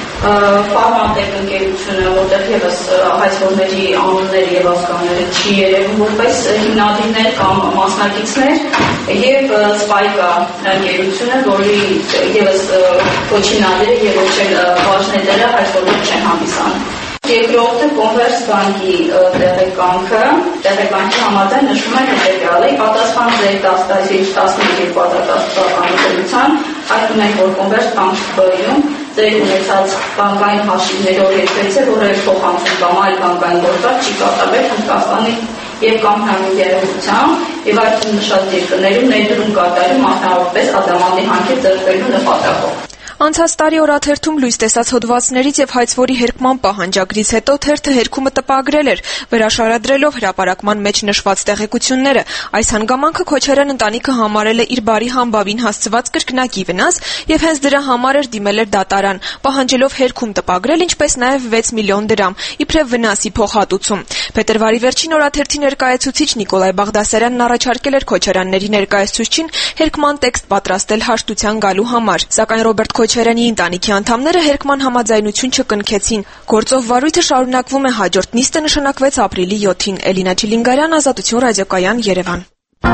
ֆարմատեկ ընկերությունը, որտեղ եւս հայցողների անունները եւ ազգանները չի երևում որպես հիմնադիրներ կամ մասնակիցներ, եւ Սպայկա ընկերությունը, որի եւս Քոչի նավերը եւ ոչ էլ բաժնետերը հայցողներ չեն հանդիսանում։ Երկրորդը Կոնվերս բանկի տեղեկանքը, տեղեկանքի համաձայն նշում է հետևյալը. պատասխան ձեր տասնյոթ տասնմեկ երկու հազար տասնութ թվականության հայտնում ենք, որ Կոնվերս բանկում ձեր ունեցած բանկային հաշիվներով հետվեց է, որ այդ փոխանցում կամ այլ բանկային գործարք չի կատարվել Հնդկաստանի եւ կամ հանրապետությամբ եւ այդ նշած երկրներում ներդրում կատարում մասնավորապես ադամանդի հանքեր ձեռքբերելու նպատակով։ Անցած տարի օրաթերթում լույս տեսած հոդվածներից եւ հայցվորի հերկման պահանջագրից հետո թերթը հերկումը տպագրել էր, վերաշարադրելով հրապարակման մեջ նշված տեղեկությունները։ Այս հանգամանքը Քոչարյան ընտանիքը համարել է իր բարի համբավին հասցված կրկնակի վնաս եւ հենց դրա համար էր դիմել էր դատարան, պահանջելով հերքում տպագրել, ինչպես նաեւ վեց միլիոն դրամ, իբրև վնասի փոխհատուցում։ Փետրվարի վերջին օրաթերթի ներկայացուցիչ Նիկոլայ Բաղդասարյանն առաջարկել էր Քոչարյանների ներկայացուցչին հերկման տեքստ պատրաստել հաշտության գալու համար, սակայն Ռոբերտ Քոչարյանի ընտանիքի անդամները հերկման համաձայնություն չկնքեցին։ Գործով վարույթը շարունակվում է, հաջորդ նիստը նշանակվեց ապրիլի յոթին։ Էլինա Չիլինգարյան, Ազատություն ռադիոկայան, Երևան։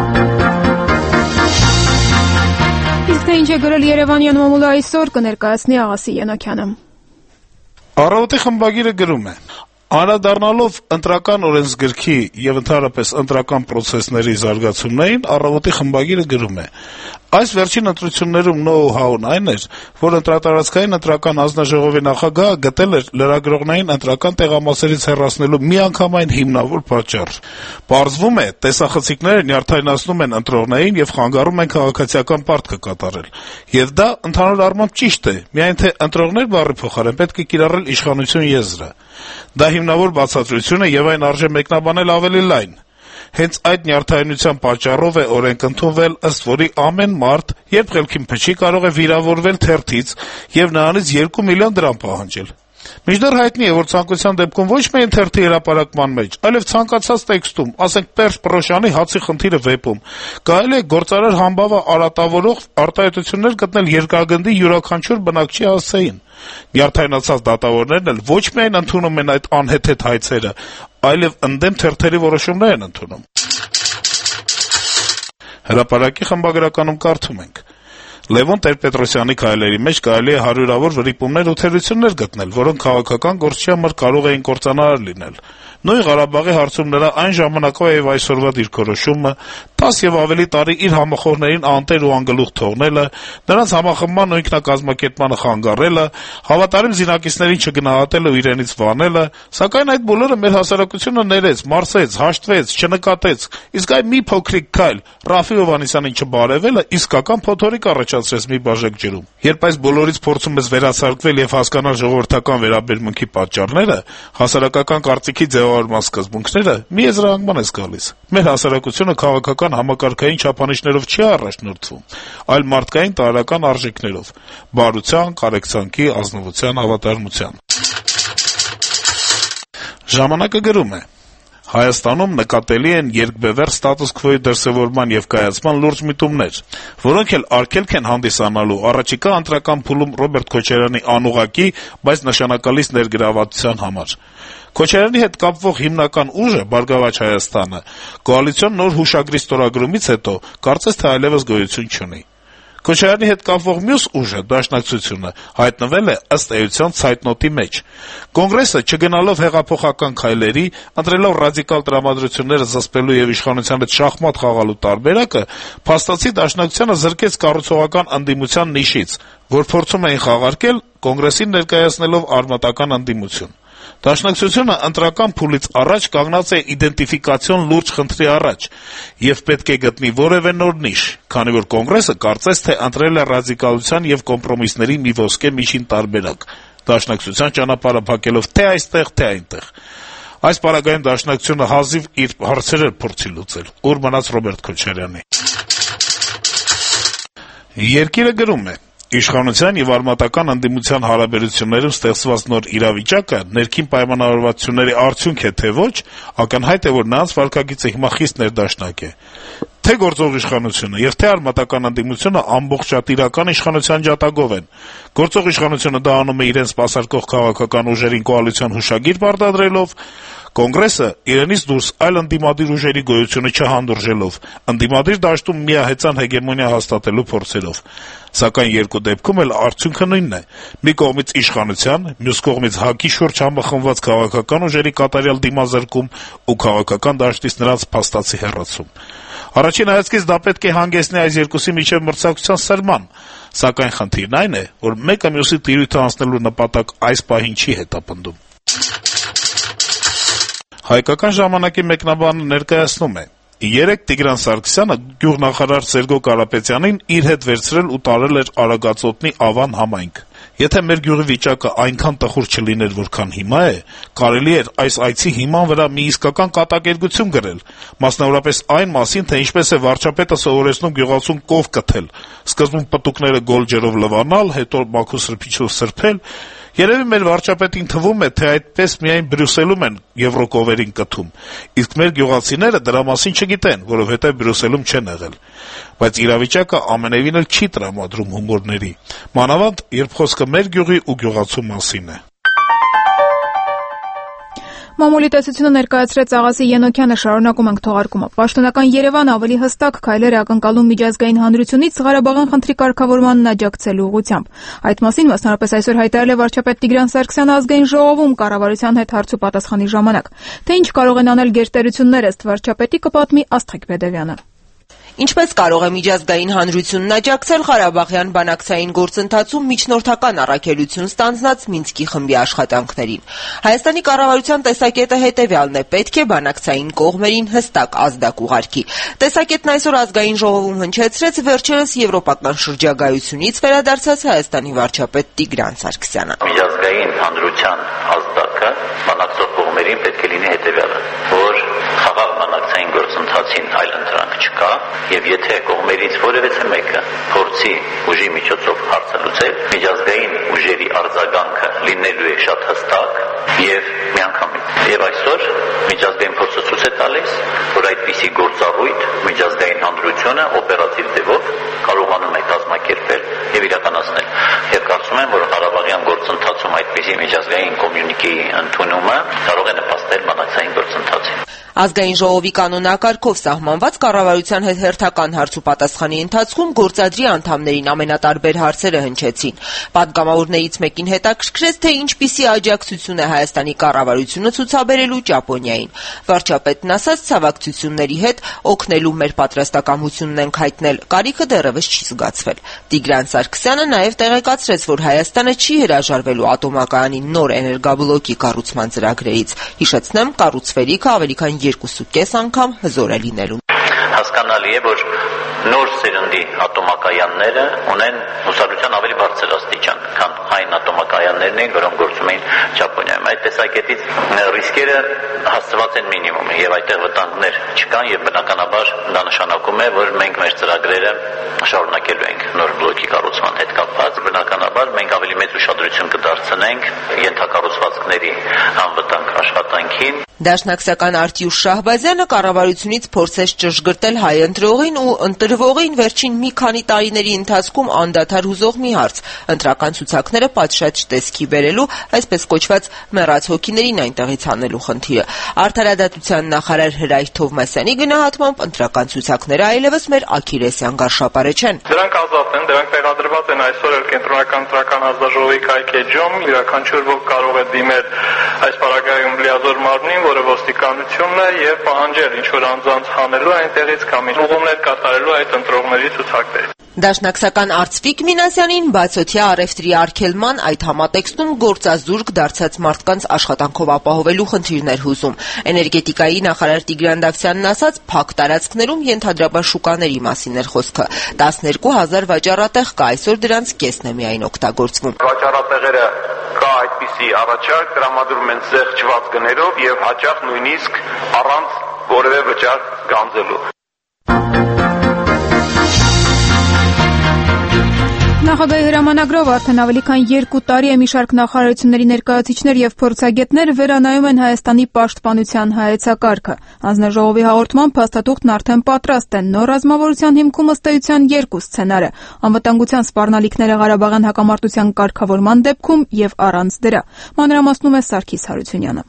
Իսկ թե ինչ է գրել Երևանյան մամուլը այսօր, կներկայացնի Աղասի Յանոքյանը։ Առավոտի խմբագիրը գրում է. Անդրադառնալով ընտրական օրենսգրքի եւ ընդհանրապես ընտրական պրոցեսների զարգացումներին, Առավոտի խմբագիրը գրում է. Այս վերջին ընտրություններում նոու-հաուն այն էր, որ ընտրատարածքային ընտրական հանձնաժողովի նախագահը գտել էր լրագրողներին ընտրական տեղամասերից հեռացնելու միանգամայն հիմնավոր պատճառ։ Պարզվում է, տեսախցիկները նյարդայնացնում են ընտրողներին եւ խանգարում են քաղաքացիական պարտքը կատարել։ Եվ դա ընդհանուր առմամբ ճիշտ է, միայն թե ընտրողներ բառի փոխարեն պետք է կիրառել իշխանություն եզրը։ Դա հիմնավոր բացատրություն է եւ այն արժե մեկնաբանել ավելի լայն։ Հենց այդ նյարդայնության պատճառով է օրենք ընդունվել, ըստ որի ամեն մարդ, երբ խելքին փչի, կարող է վիրավորվել թերթից եւ նրանից երկու միլիոն դրամ պահանջել։ Մինչդեռ հայտնի է, որ ցանկության դեպքում ոչ միայն թերթի հրապարակման մեջ, այլև ցանկացած տեքստում, ասենք Պերճ Պրոշյանի հացի խնդիրը վեպում, կարելի է գործարար համբավը արատավորող արտահայտություններ գտնել երկրագնդի յուրաքանչյուր բնակչի հասցեին։ Նյարդայնացած դատավորներն էլ ոչ միայն ընդունում են այդ անհեթեթ հայցերը, այլև ընդդեմ թերթերի որոշումներ են ընդունում։ Հրապարակի խմբագրականում կարդում ենք. Լևոն Տեր-Պետրոսյանի քայլերի մեջ կարելի է հարյուրավոր վրիպումներ ու թերություններ գտնել, որոնք քաղաքական գործչի համար կարող էին կործանարար լինել։ Նույն Ղարաբաղի հարցում նրա այն ժամանակվա եւ այսօրվա դիրքորոշումը, տաս եւ ավելի տարի իր համախոհներին անտեր ու անգլուխ թողնելը, նրանց համախմբման ու ինքնակազմակերպմանը խանգարելը, հավատարիմ զինակիցներին չգնահատելը ու իրենից վանելը, սակայն այդ բոլորը մեր հասարակությունը ներեց, մարսեց, հաշտվեց, չնկատեց, իսկ այ մի փոքրիկ քայլ Ռաֆի Հովհաննիսյանին չբարևելը իսկական փոթորիկ առաջացրեց մի բաժակ ջրում։ Երբ այս բոլորից փորձում ես վերացարկվել եւ հասկանալ ժողովրդական վերաբերմունքի պատճառները, հասարակական կարծիքի ձևավորման սկզբունքները, մի եզրահանգման ես գալիս։ Մեր հասարակությունը քաղաքական համակարգային չափանիշներով չի առաջնորդվում, այլ մարդկային տարրական արժեքներով՝ բարության, կարեկցանքի, ազնվության, հավատարմության։ Ժամանակը գրում է. Հայաստանում նկատելի են երկբևեռ ստատուս քվոյի դրսևորման եւ կայացման լուրջ միտումներ, որոնք էլ արգելք են հանդիսանալու առաջիկա ընտրական փուլում Ռոբերտ Քոչարյանի անուղղակի, բայց նշանակալից ներգրավվածության համար։ Քոչարյանի հետ կապվող հիմնական ուժը Բարգավաճ Հայաստանը կոալիցիոն նոր հուշագրի ստորագրումից հետո կարծես թե այլևս գոյություն չունի։ Քոչարյանի հետ կապվող մյուս ուժը, Դաշնակցությունը, հայտնվել է ըստ էության ցայտնոտի մեջ։ Կոնգրեսը, չգնալով հեղափոխական քայլերի, ընտրելով ռադիկալ տրամադրությունները զսպելու եւ իշխանությանը շախմատ խաղալու տարբերակը, փաստացի Դաշնակցությանը զրկեց կառուցողական ընդդիմության նիշից, որ փորձում էին խաղարկել Կոնգրեսին ներկայացնելով արմատական ընդդիմություն։ Դաշնակցությունը ընտրական փուլից առաջ կանգնած է իդենտիֆիկացիոն լուրջ խնդրի առաջ եւ պետք է գտնի որևէ նոր նիշ, քանի որ Կոնգրեսը կարծես թե ընտրել է ռադիկալության եւ կոմպրոմիսների մի ոսկե միջին տարբերակ, Դաշնակցության ճանապարհը փակելով թե այստեղ, թե այնտեղ։ Այս պարագայում Դաշնակցությունը հազիվ իր հարցերը փորձի լուծել, ուր մնաց Ռոբերտ Քոչարյանի։ Երկիրը գրում է. Իշխանության եւ արմատական ընդդիմության հարաբերություններում ստեղծված նոր իրավիճակը ներքին պայմանավորվածությունների արդյունք է թե ոչ, ակնհայտ է, որ նրանց վարքագիծը հիմա խիստ ներդաշնակ է։ Թե գործող իշխանությունը եւ թե արմատական ընդդիմությունը ամբողջատիրական իշխանության ջատագով են։ Գործող իշխանությունը դա անում է իրենց սպասարկող քաղաքական ուժերին կոալիցիոն հուշագիր պարտադրելով, Կոնգրեսը իրենից դուրս այլ ընդդիմադիր ուժերի գոյությունը չհանդուրժելով, ընդդիմադիր դաշտում միահեծան հեգեմոնիա հաստատելու փորձերով։ Սակայն երկու դեպքում էլ արդյունքը նույնն է՝ մի կողմից իշխանության, մյուս կողմից ՀԱԿ-ի շուրջ համախմբված քաղաքական ուժերի կատարյալ դիմազրկում ու քաղաքական դաշտից նրանց փաստացի հեռացում։ Առաջին հայացքից դա պետք է հանգեցնի այս երկուսի միջև մրցակցության սրման, սակայն խնդիրն այն է, որ մեկը մյուսի տիրույթը անցնելու նպատակ այս պահին չի հետապնդում։ Հայկական ժամանակի մեկնաբանը ներկայացնում է. Երեկ Տիգրան Սարգսյանը գյուղնախարար Սերգո Կարապետյանին իր հետ վերցրել ու տարել էր Արագածոտնի Ավան համայնք։ Եթե մեր գյուղի վիճակը այնքան տխուր չլիներ, որքան հիմա է, կարելի էր այս այցի հիման վրա մի իսկական կատակերգություն գրել, մասնավորապես այն մասին, թե ինչպես է վարչապետը սովորեցնում գյուղացուն կով կթել, սկզբում պտուկները գոլ ջրով լվանալ, հետո մաքուր սրբիչով սրբել։ Երևի մեր վարչապետին թվում է, թե այդպես միայն Բրյուսելում են եվրոկովերին կթում, իսկ մեր գյուղացիները դրա մասին չգիտեն, որովհետև Բրյուսելում չեն եղել։ Բայց իրավիճակը ամենևին էլ չի տրամադրում հումորների, մանավանդ երբ խոսքը մեր գյուղի ու գյուղացու մասին է։ Մամուլի տեսությունը ներկայացրեց Աղասի Ենոքյանը, շարունակում ենք թողարկումը։ Պաշտոնական Երևանը ավելի հստակ քայլեր է ակնկալում միջազգային հանրությունից Ղարաբաղյան խնդրի կարգավորմանն աջակցելու ուղղությամբ։ Այդ մասին մասնավորապես այսօր հայտարարել է վարչապետ Տիգրան Սարգսյանը ազգային ժողովում կառավարության հետ հարց ու պատասխանի ժամանակ։ Թե ինչ կարող են անել գերտերությունները ըստ վարչապետի կպատմի Աստղիկ Բեդևյանը։ Ինչպես կարող է միջազգային հանրությունն աջակցել Ղարաբաղյան բանակցային գործընթացում միջնորդական առաքելություն ստանձնած Մինսկի խմբի աշխատանքներին։ Հայաստանի կառավարության տեսակետը հետևյալն է՝ պետք է բանակցային կողմերին հստակ ազդակ ուղարկի։ Տեսակետն այսօր ազգային ժողովում հնչեցրեց վերջերս եվրոպական շրջագայությունից վերադարձած Հայաստանի վարչապետ Տիգրան Սարգսյանը։ Միջազգային հանրության ազդակը բանակցող կողմերին պետք է լինի հետևյալը, որ խաղաղ բանակցային գործընթացին այլ ընտրանք չկա, եւ եթե կողմերից որևէ մեկը փորձի ուժի միջոցով հարցը լուծել, միջազգային ուժերի արձագանքը լինելու է շատ հստակ եւ միանգամից։ Եվ այսօր միջազգային փորձը ցույց է տալիս, որ այդպիսի գործառույթ միջազգային հանրությունը օպերատիվ ձևով կարողանում է կազմակերպել եւ իրականացնել։ Եվ կարծում եմ, որ Ղարաբաղյան գործընթացում այդպիսի միջազգային կոմյունիկեի ընդունումը կարող է նպաստել բանակցային գործընթացին։ Ազգային ժողովի կանոնակարգով սահմանված կառավարության հետ հերթական հարց ու պատասխանի ընթացքում գործադրի անդամներին ամենատարբեր հարցերը հնչեցին։ Պատգամավորներից մեկին հետաքրքրեց, թե ինչպիսի աջակցություն է Հայաստանի կառավարությունը ցուցաբերելու Ճապոնիային։ Վարչապետն ասաց, ցավակցությունների հետ օգնելու մեր պատրաստակամությունն ենք հայտնել, կարիքը դեռևս չի զգացվել։ Տիգրան Սարգսյանը նաև տեղեկացրեց, որ Հայաստանը չի հրաժարվելու ատոմակայանի նոր էներգաբլոկի կառուցման ծրագրերից։ Հիշեցնեմ, կառուցվելիքը ավելի քան երկուսուկես անգամ հզոր է լինելու։ Հասկանալի է, որ նոր սերնդի ատոմակայանները ունեն հուսալության ավելի բարձր աստիճան, քան այն ատոմակայաններն են, որոնք գործում էին Ճապոնիայում։ Այդ տեսակետից ռիսկերը հասցված են մինիմումի եւ այդտեղ վտանգներ չկան եւ բնականաբար դա նշանակում է, որ մենք մեր ծրագրերը շարունակելու ենք նոր բլոկի կառուցման հետ կապված։ Բնականաբար մենք ավելի մեծ ուշադրություն կդարձնենք ենթակառուցվածքների անվտանգ աշխատանքին։ Դաշնակցական Արտյուշ Շահբազյանը կառավարությունից փորձեց ճշգրտել հայ ընտրողին ու ընտրվողին վերջին մի քանի տարիների ընթացքում անդադար հուզող մի հարց՝ ընտրական ցուցակները պատշաճ տեսքի բերելու, այսպես կոչված մեռած հոգիներին այնտեղից հանելու խնդիրը։ Արդարադատության նախարար Հրայր Թովմասյանի գնահատմամբ ընտրական ցուցակները այլևս մեր աքիրեսյան գարշապարը չեն։ Դրանք ազատ են, դրանք տեղադրված են այսօր էլ կենտրոնական ընտրական հանձնաժողովի կայքեջում, յուրաքանչյուր ոք կարող է դիմել այս պարագայում լիազոր մարմնին, որը ոստիկանությունն է, եւ պահանջել ինչ որ անձանց հանելու այնտեղից կամ ուղումներ կատարելու այդ ընտրողների ցուցակներից։ Դաշնակցական Արծվիկ Մինասյանին բացօթյա առևտրի արգելման այդ համատեքստում գործազուրկ դարձած մարդկանց աշխատանքով ապահովելու խնդիրներ հուզում։ Էներգետիկայի նախարար Տիգրան Դավթյանն ասաց, փակ տարածքներում ենթադրաբար շուկաների մասին էր խոսքը։ տասներկու հազար վաճառատեղ կա, այսօր դրանց կեսն է միայն օգտագործվում։ Վաճառատեղերը կա այդպիսի առաջարկ, տրամադրում են զեղչված գներով եւ հաճախ նույնիսկ առանց որևէ վճար գանձելու։ Նախագահի հրամանագրով արդեն ավելի քան երկու տարի է մի շարք նախարարությունների ներկայացուցիչներ եւ փորձագետներ վերանայում են Հայաստանի պաշտպանության հայեցակարգը։ Հանձնաժողովի հաղորդմամբ փաստաթուղթն արդեն պատրաստ է։ Նոր ռազմավարության հիմքում ըստ էության երկու սցենար է՝ անվտանգության սպառնալիքները Ղարաբաղյան հակամարտության կարգավորման դեպքում եւ առանց դրա։ Մանրամասնում է Սարգիս Հարությունյանը։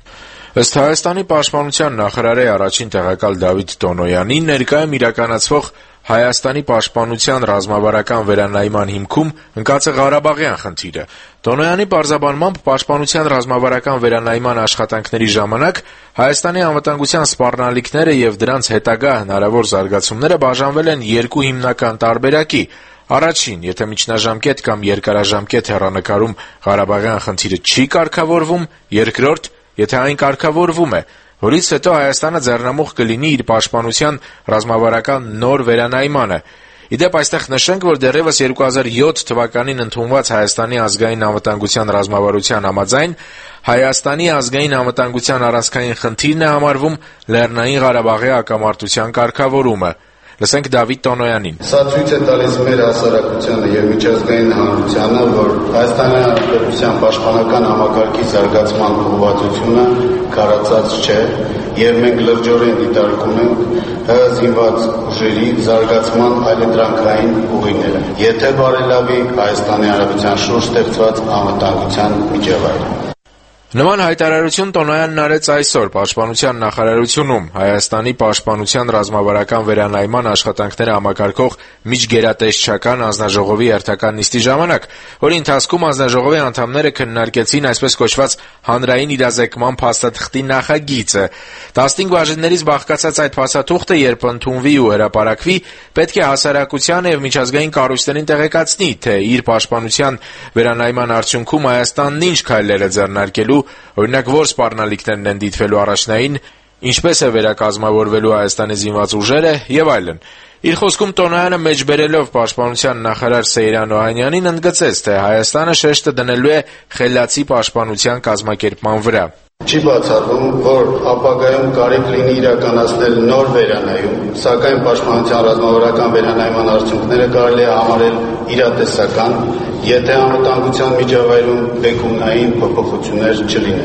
Ըստ Հայաստանի պաշտպանության նախարարի առաջին տեղակալ Դավիթ Տոնոյանի, ներկայում իրականացվող Հայաստանի պաշտպանության ռազմավարական վերանայման հիմքում ընկած է Ղարաբաղյան խնդիրը։ Տոնոյանի պարզաբանմամբ պաշտպանության ռազմավարական վերանայման աշխատանքների ժամանակ Հայաստանի անվտանգության սպառնալիքները եւ դրանց հետագա հնարավոր զարգացումները բաժանվել են երկու հիմնական տարբերակի։ Առաջին, եթե միջնաժամկետ կամ երկարաժամկետ հեռանկարում Ղարաբաղյան խնդիրը չի կարգավորվում, երկրորդ, եթե այն կարգավորվում է, որից հետո Հայաստանը ձեռնամուխ կլինի իր պաշտպանության ռազմավարական նոր վերանայմանը։ Իդեպ այստեղ նշենք, որ դեռևս երկու հազար յոթ թվականին ընդունված Հայաստանի ազգային անվտանգության ռազմավարության համաձայն Հայաստանի ազգային անվտանգության առանցքային խնդիրն է համարվում Լեռնային Ղարաբաղի հակամարտության կարգավորումը։ Լսենք Դավիթ Տոնոյանին։ Սա ցույց է տալիս մեր հասարակությանը եւ միջազգային հանրությանը, որ Հայաստանի Հանրապետության պաշտպանական համակարգի զարգացման ուղղվածությունը քարացած չէ եւ մենք լրջորեն դիտարկում ենք ՀՀ զինված ուժերի զարգացման այլընտրանքային ուղիները, եթե բարելավի Հայաստանի Հանրապետության շուրջ ստեղծված անվտանգության միջավայրը։ Նման հայտարարություն Տոնոյանն արեց այսօր Պաշտպանության նախարարությունում Հայաստանի պաշտպանության ռազմավարական վերանայման աշխատանքները համակարգող միջգերատեսչական հանձնաժողովի հերթական նիստի ժամանակ, որի ընթացքում հանձնաժողովի անդամները քննարկեցին այսպես կոչված հանրային իրազեկման փաստաթղթի նախագիծը։ տասնհինգ բաժիններից բաղկացած այդ փաստաթուղթը, երբ ընդունվի ու հրապարակվի, պետք է հասարակությանը եւ միջազգային կառույցներին տեղեկացնի, թե իր պաշտպանության վերանայման արդյունքում Հայաստանն ինչ քայլեր է ձեռնարկելու, օրինակ որ սպառնալիքներն են դիտվելու առաջնային, ինչպես է վերակազմավորվելու Հայաստանի զինված ուժերը եւ այլն։ Իր խոսքում Տոնոյանը մեջբերելով պաշտպանության նախարար Սեյրան Օհանյանին ընդգծեց, թե Հայաստանը շեշտը դնելու է խելացի պաշտպանության կազմակերպման վրա։ Չի բացառվում, որ ապագայում կարիք լինի իրականացնել նոր վերանայում, սակայն պաշտպանության ռազմավարական վերանայման արդյունքները կարելի է համարել իրատեսական, եթե անվտանգության միջավայրում բեկումնային փոփոխություններ չլինեն։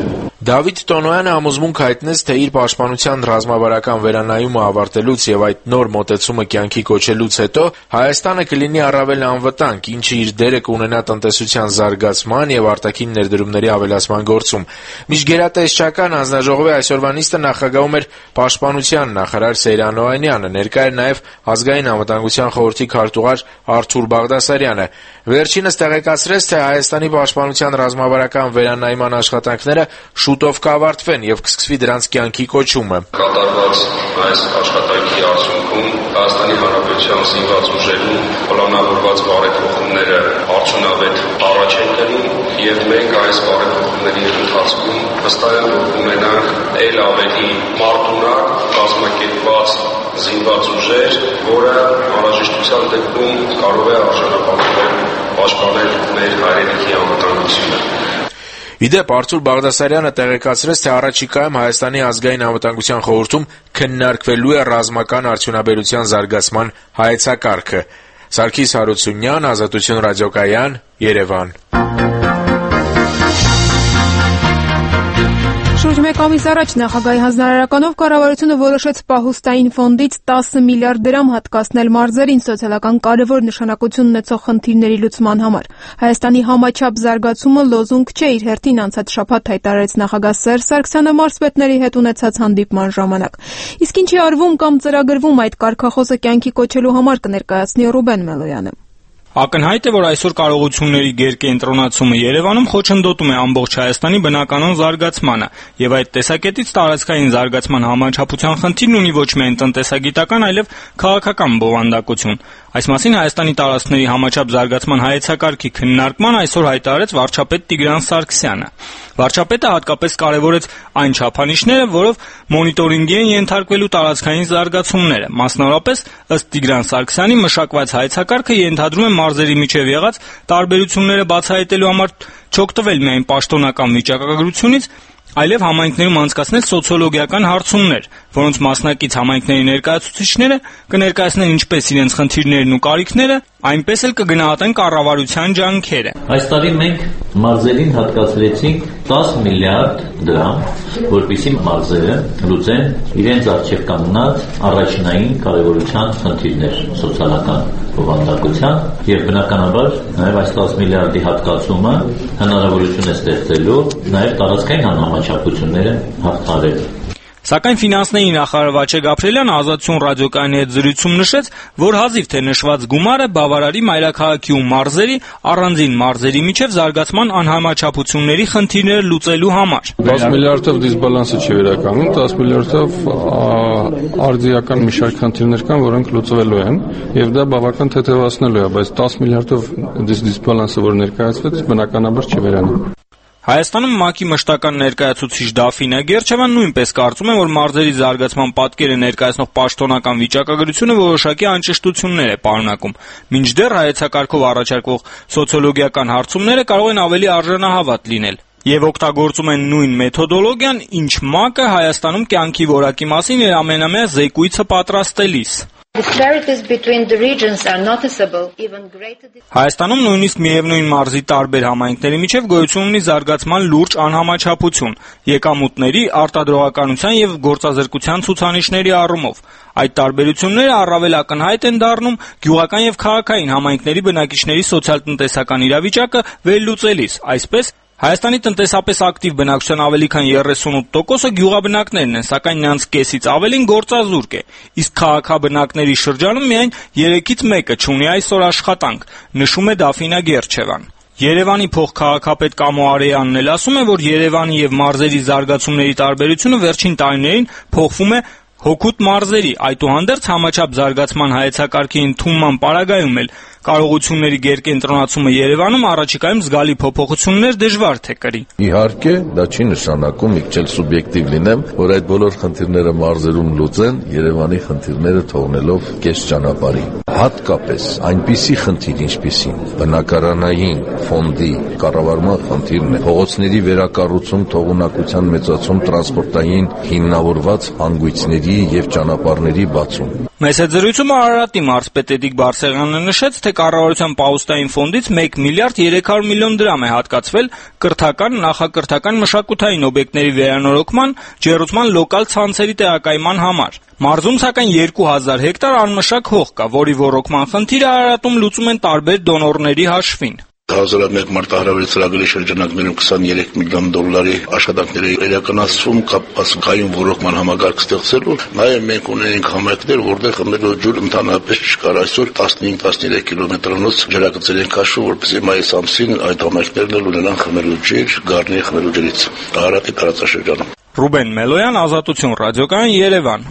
Դավիթ Տոնոյանը համոզմունք հայտնեց, թե իր պաշտպանության ռազմավարական վերանայումը ավարտելուց եւ այդ նոր մոտեցումը կյանքի կոչելուց հետո Հայաստանը կլինի առավել անվտանգ, ինչը իր դերը կունենա տնտեսության զարգացման եւ արտաքին ներդրումների ավելացման գործում։ Միջգերատեսչական հանձնաժողովի այսօրվա նիստը նախագահում էր պաշտպանության նախարար Սեյրան Օհանյանը, ներկա էր նաեւ ազգային անվտանգության խորհրդի քարտուղար Արթուր Բաղդասարյանը։ Վերջինս տեղեկացրեց, թե Հայաստանի պաշտպանության ռազմավարական վերանայման աշխատանքները շուտով կավարտվեն եւ կսկսվի դրանց կյանքի կոչումը։ Կատարված այս աշխատանքի արդյունքում Հայաստանի Հանրապետության զինված ուժերում պլանավորված բարեփոխումները արդյունավետ առաջ են գնում եւ մենք այս բարեփոխումների ընթացքում վստահ եմ, որ կունենանք ել ավելի մարտունակ, կազմակերպված զինված ուժեր, որը անհրաժեշտության դեպքում կարող է արժանապատվել պաշտպանել մեր հայրենիքի անվտանգությունը։ Իդեպ Արթուր Բաղդասարյանը տեղեկացրեց, թե առաջիկայում Հայաստանի ազգային անվտանգության խորհրդում քննարկվելու է ռազմական արդյունաբերության զարգացման հայեցակարգը։ Սարգիս Հարությունյան, Ազատություն ռադիոկայան, Երևան։ Շուրջ մեկ ամիս առաջ նախագահի հանձնարարականով կառավարությունը որոշեց պահուստային ֆոնդից տասը միլիարդ դրամ հատկացնել մարզերին սոցիալական կարևոր նշանակություն ունեցող խնդիրների լուծման համար։ Հայաստանի համաչափ զարգացումը լոզունգ չէ, իր հերթին անցած շաբաթ հայտարարեց նախագահ Սերժ Սարգսյանը մարզպետների հետ ունեցած հանդիպման ժամանակ։ Իսկ ինչի արվում կամ ծրագրվում այդ կարգախոսը կյանքի կոչելու համար կներկայացնի Ռուբեն Մելոյանը։ Ակնհայտ է, որ այսօր կարողությունների գերկենտրոնացումը Երևանում խոչընդոտում է ամբողջ Հայաստանի բնականոն զարգացմանը, եւ այդ տեսակետից տարածքային զարգացման համաչափության խնդիրն ունի ոչ միայն տնտեսագիտական, այլև քաղաքական բովանդակություն։ Այս մասին Հայաստանի տարածքների համաչափ զարգացման հայեցակարգի քննարկման այսօր հայտարարեց վարչապետ Տիգրան Սարգսյանը։ Վարչապետը հատկապես կարևորեց այն չափանիշները, որով մոնիտորինգի են ենթարկվելու տարածքային զարգացումները։ Մասնավորապես, ըստ Տիգրան Սարգսյանի մշակված հայեցակարգը ենթադրում է մարզերի միջև եղած տարբերությունները բացահայտելու համար չօգտվել միայն պաշտոնական վիճակագրությունից, այլև համայնքներում անցկացնել սոցիոլոգիական հարցումներ, որոնց մասնակից համայնքների ներկայացուցիչները կներկայացնեն ինչպես իրենց խնդիրներն ու կարիքները, այնպես էլ կգնահատեն կառավարության ջանքերը։ Այս տարի մենք մարզերին հատկացրեցինք տասը միլիարդ դրամ, որպեսզի մարզերը լուծեն իրենց առջև կանգնած առաջնային կարևորության խնդիրներ սոցիալական բովանդակության եւ բնականաբար նաեւ այս տասը միլիարդի հատկացումը հնարավորություն է ստեղծելու նաեւ տարածքային անհամաչափությունները հաղթահարելու։ Սակայն ֆինանսների նախարար Վաչե Գաբրիելյանը Ազատություն ռադիոկայանի հետ զրույցում նշեց, որ հազիվ թե նշված գումարը բավարարի մայրաքաղաքի ու մարզերի առանձին մարզերի միջև զարգացման անհամաչափությունների խնդիրները լուծելու համար։ տասը միլիարդով դիսբալանսը չի վերականգնում, տասը միլիարդով արդիական մի շարք խնդիրներ կան, որոնք լուծվելու են, եւ դա բավական թեթևացնելու է, բայց տասը միլիարդով դիսբալանսը, որ ներկայացվեց, բնականաբար չի վերանում։ Հայաստանում ՄԱԿ-ի մշտական ներկայացուցիչ Դաֆինա Գերչևան նույնպես կարծում է, որ մարզերի զարգացման պատկերը ներկայացնող պաշտոնական վիճակագրությունը որոշակի անճշտություններ է պարունակում, մինչդեռ հայեցակարգով առաջարկվող սոցիոլոգիական հարցումները կարող են ավելի արժանահավատ լինել եւ օգտագործում են նույն մեթոդոլոգիան, ինչ ՄԱԿ-ը Հայաստանում կյանքի որակի մասին իր ամենամյա զեկույցը պատրաստելիս։ Հայաստանում նույնիսկ միևնույն մարզի տարբեր համայնքների միջև գոյություն ունի զարգացման լուրջ անհամաչափություն եկամուտների, արտադրողականության եւ գործազրկության ցուցանիշների առումով։ Այդ տարբերությունները առավել ակնհայտ են դառնում գյուղական եւ քաղաքային համայնքների բնակիչների սոցիալ-տնտեսական իրավիճակը վերլուծելիս, այսպես Հայաստանի տնտեսապես ակտիվ բնակչության ավելի քան երեսունութ տոկոսը գյուղաբնակներն են, սակայն նրանց կեսից ավելին գործազուրկ է, իսկ քաղաքաբնակների շրջանում միայն երեքից մեկը չունի այսօր աշխատանք, նշում է Դաֆինա Գերչևան։ Երևանի փոխքաղաքապետ Կամո Արեյանն էլ ասում է, որ Երևանի եւ մարզերի զարգացումների տարբերությունը վերջին տարիներին փոխվում է հօգուտ մարզերի, այդուհանդերձ համաչափ զարգացման հայեցակարգի ընդունման պարագայում էլ կարողությունների գերկենտրոնացումը Երևանում առաջիկայում զգալի փոփոխություններ դժվար թե կրի։ Իհարկե, դա չի նշանակում իջել սուբյեկտիվ լինեմ, որ այդ բոլոր խնդիրները մարզերում լուծեն, Երևանի խնդիրները թողնելով կես ճանապարհի։ Հատկապես այնպիսի խնդիր, ինչպիսին բնակարանային ֆոնդի կառավարման խնդիրն է, փողոցների վերակառուցում, թողունակության մեծացում, տրանսպորտային հիմնավորված հանգույցների եւ ճանապարհների բացում։ Մեծ զրույցում Արարատի մարզպետ Էդիկ Բարսեղյանը նշեց, թե կառավարության պաուստային ֆոնդից մեկ միլիարդ երեք հարյուր միլիոն դրամ է հատկացվել կրթական, նախակրթական մշակութային օբյեկտների վերանորոգման, ջեռուցման լոկալ ցանցերի տեղակայման համար։ Մարզում սակայն երկու հազար հեկտար անմշակ հող կա, որի ոռոգման խնդիրը Արարատում լուծում են տարբեր դոնորների հաշվին։ Հազարամեկ մարտահրավերի ծրագրի շրջանակներում քսաներեք միլիոն դոլարի աշխատանքների իրականացում կապասկային ոռոգման համագարկ ստեղծելու, նաև մենք ունենք համայնքներ, որտեղ խմելու ջուր ընդհանրապես չկար, այսօր տասնհինգ տասներեք կիլոմետրանոց ջրագծեր են քաշում, որպեսզի մայիս ամսին այդ համայնքներն ունենան խմելու ջուր, գառնի խմելու ջրից Արարատի տարածաշրջանում։ Ռուբեն Մելոյան, Ազատություն ռադիոկայան, Երևան։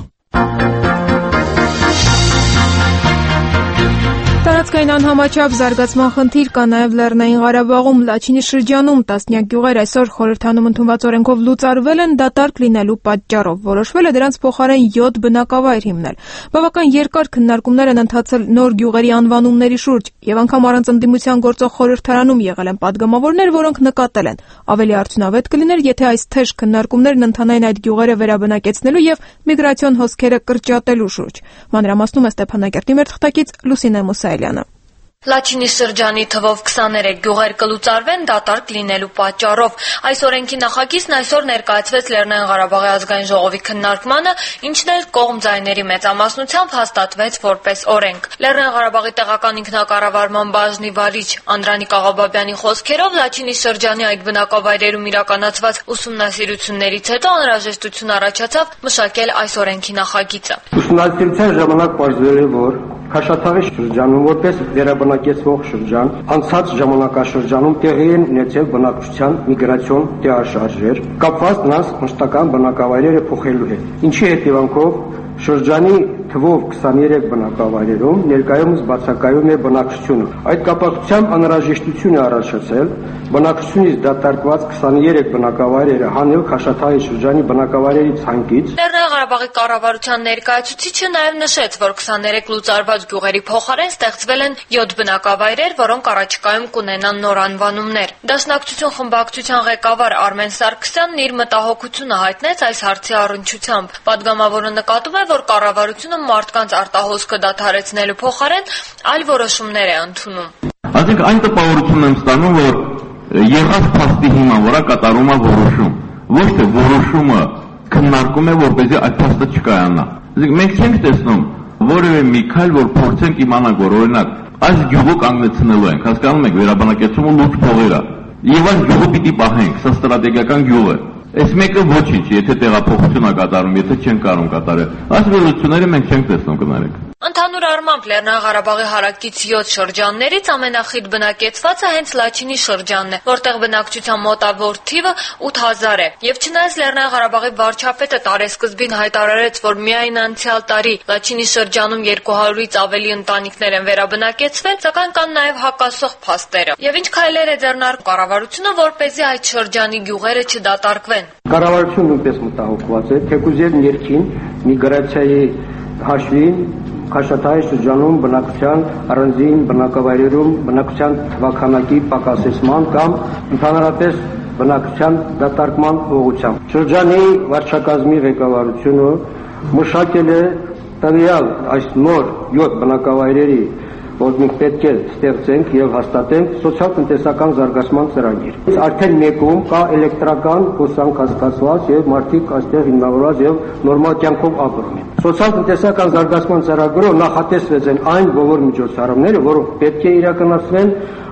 Տարածքային անհամաչափ զարգացման խնդիր կա նաև Լեռնային Ղարաբաղում, Լաչինի շրջանում տասնյակ գյուղեր այսօր խորհրդանում ընդունված օրենքով լուծարվել են դատարկ լինելու պատճառով։ Որոշվել է դրանց փոխարեն յոթ բնակավայր հիմնել։ Բավական երկար քննարկումներ են ընթացել նոր գյուղերի անվանումների շուրջ, եւ անգամ առանց ընդդիմության գործող խորհրդարանում եղել են падգամավորներ, որոնք նկատել են. ավելի արդյունավետ կլիներ, եթե այս թեժ քննարկումներն ընթանային այդ գյուղերը վերաբնակեցնելու եւ միգրացիոն հոսքերը կրճատելու շուրջ։ Մանրամասնում է Ստեփանակերտի մեր թղթակից Լուսինե Մուսայելյանը։ Լաչինի շրջանի թվով քսաներեք գյուղեր կլուծարվեն դատարկ լինելու պատճառով։ Այս օրենքի նախագիծն այսօր ներկայացվեց Լեռնային Ղարաբաղի ազգային ժողովի քննարկմանը, ինչն էլ կողմ ձայների մեծամասնությամբ հաստատվեց որպես օրենք։ Լեռնային Ղարաբաղի տեղական ինքնակառավարման բաժնի վարիչ Անդրանիկ Աղաբաբյանի խոսքերով Լաչինի շրջանի այդ բնակավայրերում իրականացված ուսումնասիրություններից հետո անհրաժեշտություն առաջացավ մշակել այս օրենքի նախագիծը։ Ուսումնասիրության ժամանակ պարզվել է, որ Քաշաթաղի շրջանում որպես վերաբնակեցվող շրջան անցած ժամանակաշրջանում տեղի են ունեցել բնակչության միգրացիոն տեղաշարժեր, կապված նրանց մշտական բնակավայրերը փոխելու հետ, ինչի հետևանքով շրջանի թվով քսաներեք բնակավայրերում ներկայումս բացակայում է բնակչությունը։ Այդ կապակցությամբ անհրաժեշտություն է առաջացել բնակչությունից դատարկված քսաներեք բնակավայրերը հանել Քաշաթաղի շրջանի բնակավայրերի ցանկից։ Լեռնային Ղարաբաղի կառավարության ներկայացուցիչը նաև նշեց, որ քսաներեք լուծարված գյուղերի փոխարեն ստեղծվել են յոթ բնակավայրեր, որոնք առաջիկայում կունենան նոր անվանումներ։ Դաշնակցություն խմբակցության ղեկավար Արմեն Սարգսյանն իր մտահոգությունը հայտնեց այս հարցի առնչությամբ։ Պատգամավորը նկատում է, որ կառավարությունը մարդկանց արտահոսքը դադարեցնելու փոխարեն այլ որոշումներ է ընդունում։ Ասենք այն տպավորությունն եմ ստանում, որ եղած փաստի հիման վրա կատարում է որոշում, ոչ թե որոշումը քննարկում է, որպեսզի այդ փաստը չկայանա։ Իսկ մենք չենք տեսնում որևէ մի քայլ, որ փորձենք իմանանք, որ օրինակ այս գյուղը կանգնեցնելու ենք, հասկանում եք, վերաբնակեցումը լուրջ փողեր է, եւ այս գյուղը պիտի պահենք, սա ստրատեգիական գյուղ է։ Այս մեկը ոչինչ, եթե տեղափոխություն է կատարում, եթե չեն կարող կատարել։ Այս վերլուծությունները մենք չենք տեսնում կներեք։ Ընդհանուր առմամբ Լեռնային Ղարաբաղի հարակից յոթ շրջաններից ամենախիտ բնակեցվածը հենց Լաչինի շրջանն է, որտեղ բնակչության մոտավոր թիվը ութ հազար է։ Եվ չնայած Լեռնային Ղարաբաղի վարչապետը տարեսկզբին հայտարարեց, որ միայն անցյալ տարի Լաչինի շրջանում երկու հարյուրից ավելի ընտանիքներ են վերաբնակեցվել, սակայն կան նաև հակասող փաստերը։ Եվ ինչ քայլեր է ձեռնարկում կառավարությունը, որպեսզի այդ շրջանի գյուղերը չդատարկվեն։ Կառավարությունը նույնպես մտահոգված է, թեկուզ եւ ներքին միգրացիայի հաշվին Քաշաթաղի շրջանում բնակության առանձին բնակավայրերում բնակության թվաքանակի պակասեցման կամ ընդհանրապես բնակության դատարկման ուղղությամբ։ Շրջանի վարչակազմի ղեկավարությունը մշակել է տվյալ այս նոր յոթ բնակավայրերի, որ մենք պետք է ստեղծենք եւ հաստատենք սոցիալ-տնտեսական զարգացման ծրագիր։ Արդեն մեկում կա էլեկտրական հոսանք հասկացված եւ մարդիկ այստեղ հիմնավորված եւ նորմալ կյանքով ապրում են։ Սոցիալ-տնտեսական զարգացման ծրագրով նախատեսված են այն բոլոր միջոցառումները, որոնք պետք է իրականացվեն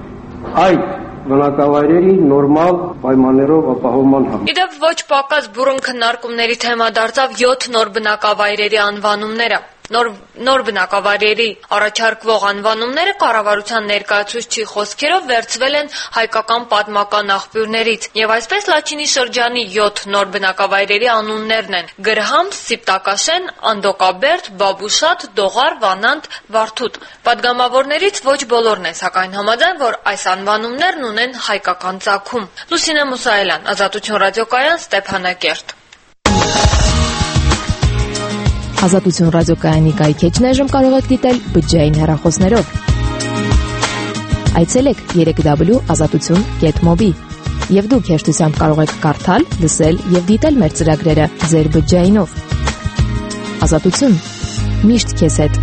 այդ բնակավայրերի նորմալ պայմաններով ապահովման համար։ Իդեպ ոչ պակաս բուրըն քննարկումների թեմա դարձավ յոթ նոր բնակավայրերի անվանումները։ Նոր նոր բնակավայրերի առաջարկվող անվանումները կառավարության ներկայացուցչի խոսքերով վերցվել են հայկական պատմական աղբյուրներից, եւ այսպես Լաչինի շրջանի յոթ նոր բնակավայրերի անուններն են՝ Գրհամ, Սիպտակաշեն, Անդոկաբերդ, Բաբուշատ, Դողար, Վանանդ, Վարդուտ։ Պատգամավորներից ոչ բոլորն են սակայն համաձայն, որ այս անվանումներն ունեն հայկական ծագում։ Լուսինե Մուսայելյան, Ազատություն ռադիոկայան, Ստեփանակերտ։ Ազատություն ռադիոկայանի կայքեջն այժմ կարող եք դիտել բջջային հեռախոսներով։ Այցելեք double-u double-u double-u dot azatutun dot mobi եւ դուք հեշտությամբ կարող եք կարդալ, լսել եւ դիտել մեր ծրագրերը ձեր բջջայինով։ Ազատություն։ Միշտ քեզ հետ։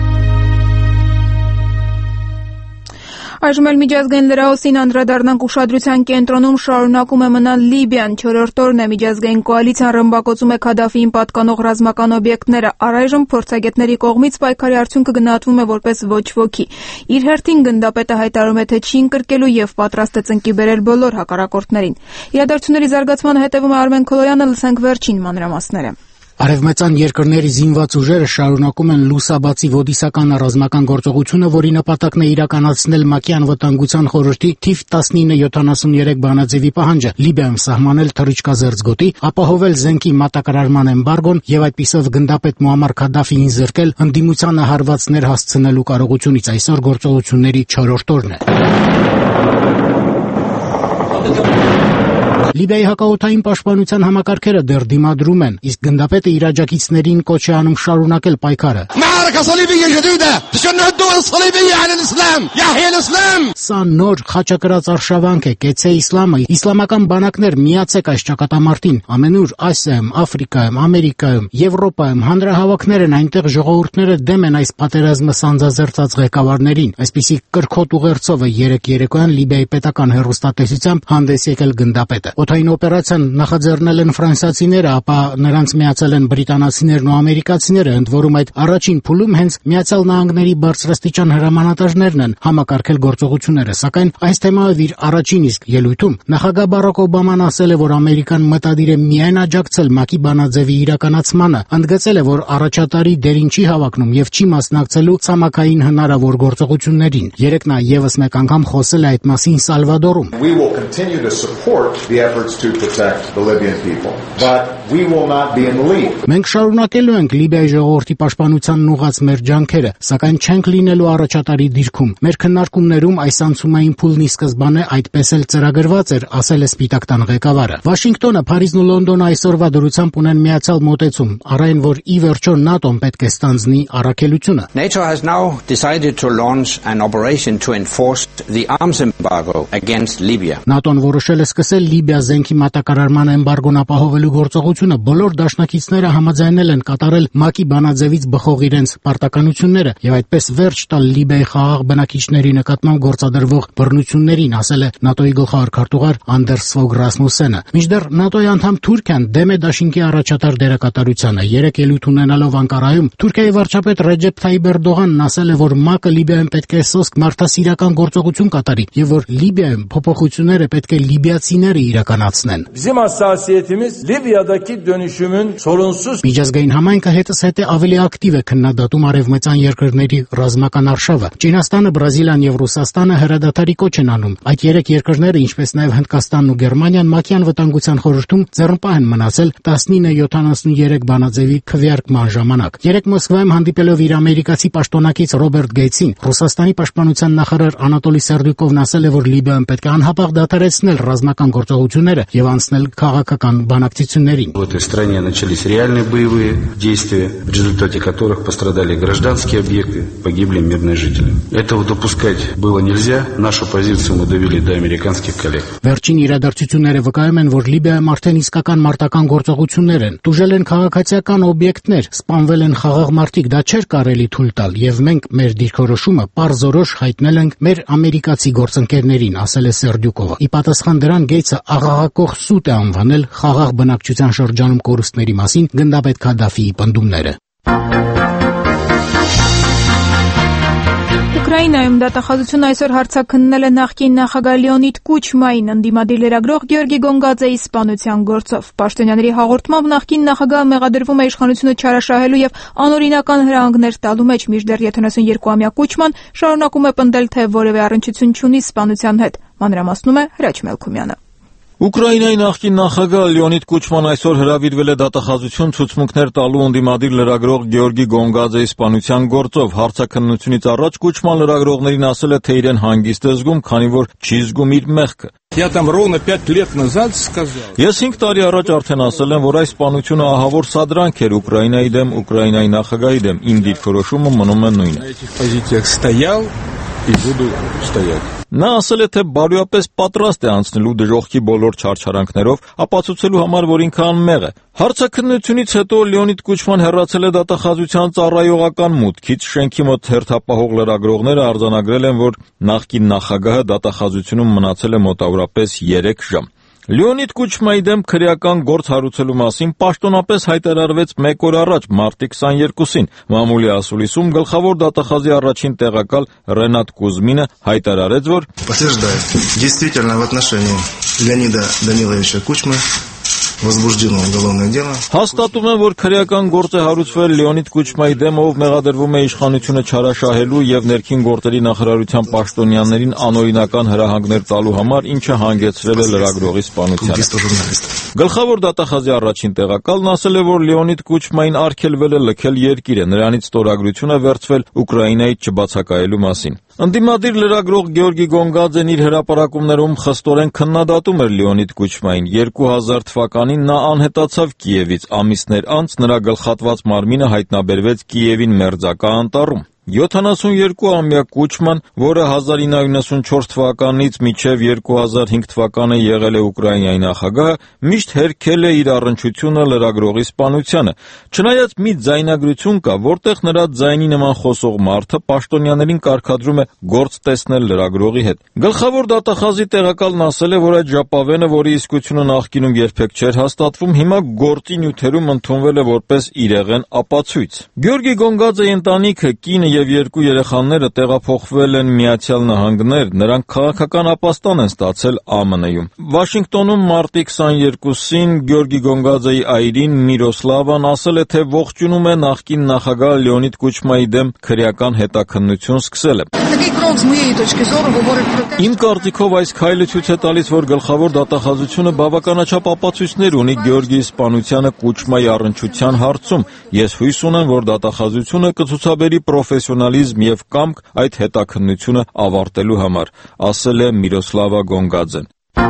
Այժմ էլ միջազգային լրահոսին անդրադառնանք ուշադրության կենտրոնում շարունակում է մնալ Լիբիան, չորրորդ օրն է միջազգային կոալիցիան ռմբակոծում է Քադաֆիին պատկանող ռազմական օբյեկտները։ Առայժմ փորձագետների կողմից պայքարի արդյունքը գնահատվում է որպես ոչ ոքի։ Իր հերթին գնդապետը հայտարարում է, թե չի ընկրկելու եւ պատրաստ է ծնկի բերել բոլոր հակառակորդներին։ Իրադարձությունների զարգացմանը հետևում է Արմեն Քոլոյանը, լսենք վերջին մանրամասները։ Արևմտյան երկրների զինված ուժերը շարունակում են լուսաբացի ոդիսական ռազմական գործողությունը, որի նպատակն է իրականացնել ՄԱԿ-ի անվտանգության խորհրդի թիվ տասնինը յոթանասուններեք բանաձևի պահանջը՝ Լիբիայում սահմանել թռիչքազերծ գոտի, ապահովել զենքի մատակարարման էմբարգոն եւ այդպիսով գնդապետ Մուամար Քադաֆիին զրկել ընդդիմությանը հարվածներ հասցնելու կարողությունից։ Այսօր գործողությունների չորրորդ օրն է։ Լիբիայի հակաօդային պաշտպանության համակարգերը դեռ դիմադրում են, իսկ գնդապետը իր աջակիցներին կոչ է անում շարունակել պայքարը։ Սա նոր խաչակրած արշավանք է, կեցե իսլամը, իսլամական բանակներ, միացեք այս ճակատամարտին։ Ամենուր Ասիայում, Աֆրիկայում, Ամերիկայում, Եվրոպայում հանրահավաքներ են, այնտեղ ժողովուրդները դեմ են այս պատերազմը սանձազերծած ղեկավարներին։ Այսպիսի կրքոտ ուղերձով է երեկ երեկոյան Լիբիայի պետական հեռուստատեսությամբ հանդես եկել գնդապետը։ Օդային օպերացիան նախաձեռնել են ֆրանսիացիները, ապա նրանց միացել են բրիտանացիներն ու ամերիկացիները, ընդ որում այդ առաջին փուլում հենց Միացյալ Նահանգների բարձրաստիճան հրամանատարներն են համակարգել գործողությունները, սակայն այս թեմայով իր առաջին իսկ ելույթում նախագահ Բարակ Օբաման ասել է, որ Ամերիկան մտադիր է միայն աջակցել ՄԱԿ-ի բանաձևի իրականացմանը, ընդգծել է, որ առաջատարի դերին չի հավակնում եւ չի մասնակցելու ցամաքային հնարավոր գործողություններին։ Երեկ նա եւս մեկ անգամ խոսել է այդ մասին Սալվադորում։ Efforts to protect the Libyan people, but we will not be in the lead. Մենք շարունակելու ենք Լիբիայի ժողովրդի պաշտպանությանն ուղղած մեր ջանքերը, սակայն չենք լինելու առաջատարի դիրքում։ Մեր քննարկումներում այս անցումային փուլն ի սկզբանե այդպես էլ ծրագրված էր, ասել է Սպիտակ տան ղեկավարը։ Վաշինգտոնը, Փարիզն ու Լոնդոնը այսօրվա դրությամբ ունեն միացյալ մոտեցում, առայն որ ի վերջո ՆԱՏՕ-ն պետք է ստանձնի առաքելությունը։ NATO has now decided to launch an operation to enforce the arms embargo against Libya. ՆԱՏՕ-ն որոշել է սկսել Լիբիա զենքի մատակարարման էմբարգոն ապահովելու գործողությունը։ Բոլոր դաշնակիցները համաձայնել են կատարել ՄԱԿ-ի բանաձևից բխող իրենց պարտականությունները եւ այդպես վերջ տալ Լիբիայի խաղաղ բնակիչների նկատմամբ գործադրվող բռնություններին, ասել է ՆԱՏՕ-ի գլխավոր քարտուղար Անդերս Ֆոգ Ռասմուսենը։ Մինչդեռ ՆԱՏՕ-ի անդամ Թուրքիան դեմ է դաշինքի առաջատար դերակատարությանը։ Երեք ելույթ ունենալով Անկարայում Թուրքիայի վարչապետ Ռեջեփ Թայիպ Էրդողանն ասել է, որ ՄԱԿ-ը Լիբիայում պետք է սոսկ մարդասիրական գործողություն կատարի եւ որ Լիբիայում փոփոխությունները պետք է լիբիացիները իրականացնեն։ Bizim hassasiyetimiz Libya'daki dönüşümün sorunsuz. Միջազգային համայնքը հետսհետ է ավելի ակտիվ է քննադատում արևմտյան երկրների ռազմական արշավը։ Չինաստանը, Բրազիլիան եւ Ռուսաստանը հրադադարի կոչ են անում։ Այդ երեք երկրները, ինչպես նաեւ Հնդկաստանն ու Գերմանիան, ՄԱԿ-ի անվտանգության խորհրդում ձեռնպահ են մնացել տասնինը յոթանասուներեք բանաձևի քվեարկման ժամանակ։ Երեք Մոսկվայում հանդիպելով իր ամերիկացի պաշտոնակից Ռոբերտ Գեյթսին, Ռուսաստանի պաշտպանության նախարար Անատոլի Սերդյուկովն ասել է, որ Լիբիայում պետք է անհապաղ դադարեցնել ռազմական գործողությունները եւ անցնել քաղաքական բանակցություններին։ В этой стране начались реальные боевые действия, в результате которых пострадали гражданские объекты, погибли мирные жители. Этого допускать было нельзя. Нашу позицию мы довели до американских коллег. Վերջին իրադարձությունները վկայում են, որ Լիբիայում արդեն իսկական մարտական գործողություններ են։ Տուժել են քաղաքացիական օբյեկտներ, սպանվել են խաղաղ մարդիկ, դա չէր կարելի թույլ տալ, եւ մենք մեր դիրքորոշումը պարզորոշ հայտնել ենք մեր ամերիկացի գործընկերներին, ասել է Սերդյուկովը։ Ի պատասխան դրան Գեյթսը աղաղակող սուտ է անվանել խաղաղ բնակչության շրջանում կորուստների մասին գնդապետ Քադաֆիի պնդումները։ Ուկրաինայում դատախազությունը այսօր հարցաքննել է նախկին նախագահ Լեոնիդ Կուչմային ընդդիմադիր լրագրող Գեորգի Գոնգաձեի սպանության գործով։ Պաշտոնյաների հաղորդմամբ նախկին նախագահը մեղադրվում է իշխանությունը չարաշահելու եւ անօրինական հրահանգներ տալու մեջ, մինչդեռ յոթանասունյոթամյա Կուչման շարունակում է պնդել, թե որևէ առնչություն չունի սպանության հետ։ Մանրամասնում է Հրաչ Մելքումյանը։ Ուկրաինայի նախկին նախագահ Լեոնիդ Կուչման այսօր հրավիրվել է դատախազություն ցուցմունքներ տալու ընդդիմադիր լրագրող Գեորգի Գոնգաձեի սպանության գործով։ Հարցաքննությունից առաջ Կուչման լրագրողներին ասել է, թե իրեն հանգիստ է զգում, քանի որ չի զգում իր մեղքը։ Ես հինգ տարի առաջ արդեն ասել եմ, որ այս սպանությունը ահավոր սադրանք էր Ուկրաինայի դեմ, Ուկրաինայի նախագահի դեմ։ Իմ դիրքորոշումը մնում է նույնը։ Նա ասել է, թե բարոյապես պատրաստ է անցնելու դժոխքի բոլոր չարչարանքներով, ապացուցելու համար, որ ինքը անմեղ է։ Հարցաքննությունից հետո Լեոնիդ Կուչման հեռացել է դատախազության ծառայողական մուտքից։ Շենքի մոտ հերթապահող լրագրողները արձանագրել են, որ նախկին նախագահը դատախազությունում մնացել է մոտավորապես երեք ժամ։ Լեոնիդ Կուչմայի դեմ քրեական գործ հարուցելու մասին պաշտոնապես հայտարարվեց մեկ օր առաջ, մարտի քսաներկուսին։ Մամուլի ասուլիսում գլխավոր դատախազի առաջին տեղակալ Ռենատ Կուզմինը հայտարարեց, որ подтверждает, действительно в отношении Леонида Даниловича Кучмы возбуждено уголовное дело. Հաստատում են, որ քրեական գործ է հարուցվել Լեոնիդ Կուչմայի դեմ, ով մեղադրվում է իշխանությունը չարաշահելու եւ ներքին գործերի նախարարության պաշտոնյաներին անօրինական հրահանգներ տալու համար, ինչը հանգեցրել է լրագրողի սպանությանը։ Գլխավոր դատախազի առաջին տեղակալն ասել է, որ Լեոնիդ Կուչմային արգելվել է լքել երկիրը, նրանից ստորագրություն է վերցվել Ուկրաինայից չբացակայելու մասին։ Ընդդիմադիր լրագրող Գեորգի Գոնգաձեն իր հրապարակումներում խստորեն քննադատում էր Լեոնիդ Կուչմային։ երկու հազար թվականին նա անհետացավ Կիևից, ամիսներ անց նրա գլխատված մարմինը հայտնաբերվեց Կիևին մերձակա անտառում։ յոթանասունյոթ-ամյա Կուչման, որը հազար ինը հարյուր նվաթ թվականից մինչև երկու հազար հինգ թվականը եղել է Ուկրաինայի նախագահը, միշտ հերքել է իր առնչությունը լրագրողի սպանությանը։ Չնայած մի ձայնագրություն կա, որտեղ նրա ձայնի նման խոսող մարդը պաշտոնյաներին կարգադրում է գործ տեսնել լրագրողի հետ։ Գլխավոր դատախազի տեղակալն ասել է, որ այդ ժապավենը, որի իսկությունը նախկինում երբեք չէր հաստատվում, հիմա գործի նյութերում ընդունվել է որպես իրեղեն ապացույց։ Գեորգի Գոնգաձեի ընտանիքը, կինը եւ երկու երեխաները տեղափոխվել են Միացյալ Նահանգներ, նրանք քաղաքական ապաստան են ստացել Α M N-ում։ Վաշինգտոնում մարտի քսաներկուսին Գեորգի Գոնգաձեի այրին Միրոսլավան ասել է, թե ողջունում է նախկին նախագահ Լեոնիդ Կուչմայի դեմ քրեական հետաքննություն սկսել է։ Իմ կարծիքով այս քայլը ցույց է տալիս, որ գլխավոր դատախազությունը բավականաչափ ապացույցներ ունի Գեորգիի սպանությանը Կուչմայի առնչության հարցում։ Ես հույս ունեմ, որ դատախազությունը կցուցաբերի պրոֆեսիոնալիզմ եւ կամք այդ հետաքննությունը ավարտելու համար, ասել է Միրոսլավա Գոնգաձեն։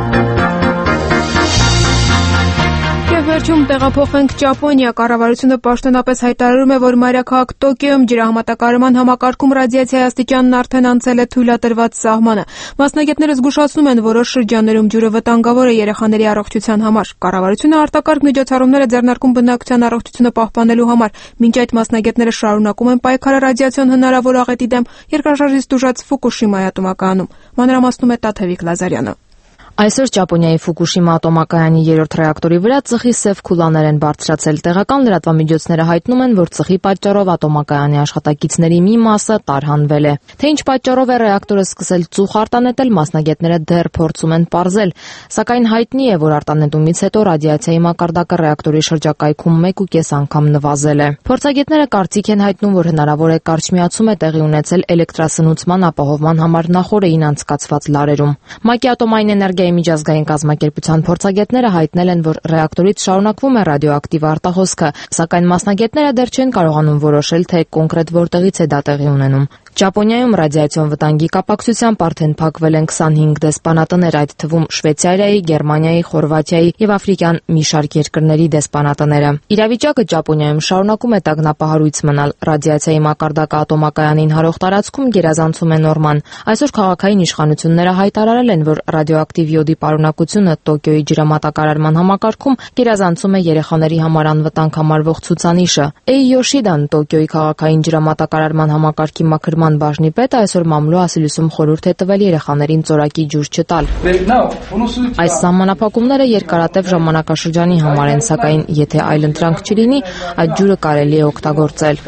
Վերջում տեղափոխենք Ճապոնիա։ Կառավարությունը պաշտոնապես հայտարարում է, որ մայրաքաղաք Տոկիոյում ջրահամատակարարման համակարգում ռադիացիայի աստիճանն արդեն անցել է թույլատրված սահմանը։ Մասնագետները զգուշացնում են, որոշ շրջաններում ջուրը վտանգավոր է երեխաների առողջության համար։ Կառավարությունը արտակարգ միջոցառումներ է ձեռնարկում բնակչության առողջությունը պահպանելու համար։ Մինչ այդ մասնագետները շարունակում են պայքարը ռադիացիոն հնարավոր աղետի դեմ երկրաշարժից տուժած Ֆուկուշիմայի ատոմակայանում։ Մանրամասնում է Տաթևիկ Լազարյանը։ Այսօր Ճապոնիայի Ֆուկուշիմա ատոմակայանի երրորդ ռեակտորի վրա ծխի սև քուլաներ են բարձրացել։ Տեղական լրատվամիջոցները հայտնում են, որ ծխի պատճառով ատոմակայանի աշխատակիցների մի մասը տարհանվել է։ Թե ինչ պատճառով է ռեակտորը սկսել ծուխ արտանետել, մասնագետները դեռ փորձում են պարզել, սակայն հայտնի է, որ արտանետումից հետո ռադիացիայի մակարդակը ռեակտորի շրջակայքում մեկ ու կես անգամ նվազել է։ Փորձագետները կարծիք են հայտնում, որ հնարավոր է կարճ միացում է տեղի ունեցել էլեկտրասնուցման ապահովման համար նախորդին անցկացված լարերում։ ՄԱԿ-ի ատոմային էներգիայի միջազգային կազմակերպության փորձագետները հայտնել են, որ ռեակտորից շարունակվում է ռադիոակտիվ արտահոսքը, սակայն մասնագետները դեռ չեն կարողանում որոշել, թե կոնկրետ որտեղից է դա տեղի ունենում։ Ճապոնիայում ռադիացիոն վտանգի կապակցությամբ արդեն փակվել են քսանհինգ դեսպանատներ, այդ թվում Շվեյցարիայի, Գերմանիայի, Խորվաթիայի եւ աֆրիկյան մի շարք երկրների դեսպանատները։ Իրավիճակը Ճապոնիայում շարունակում է տագնապահարույց մնալ։ Ռադիացիայի մակարդակը ատոմակայանին հարող տարածքում գերազանցում է նորման։ Այսօր քաղաքային իշխանությունները հայտարարել են, որ ռադիոակտիվ յոդի պարունակությունը Տոկիոյի ջրամատակարարման համակարգում գերազանցում է երեխաների համար անվտանգ համարվող ցուցանիշը։ Էի Յոշիդան, Տոկիոյի քաղաքային ջրամատակարարման համակարգի մաքրման բաժնի պետը, այսօր մամլո ասիլիսում խորհուրդ է տվել երեխաներին ծորակի ջուր չտալ։ Այս սահմանափակումները երկարատև ժամանակաշրջանի համար են, սակայն եթե այլընտրանք չլինի, այդ ջուրը կարելի է օգտագործել։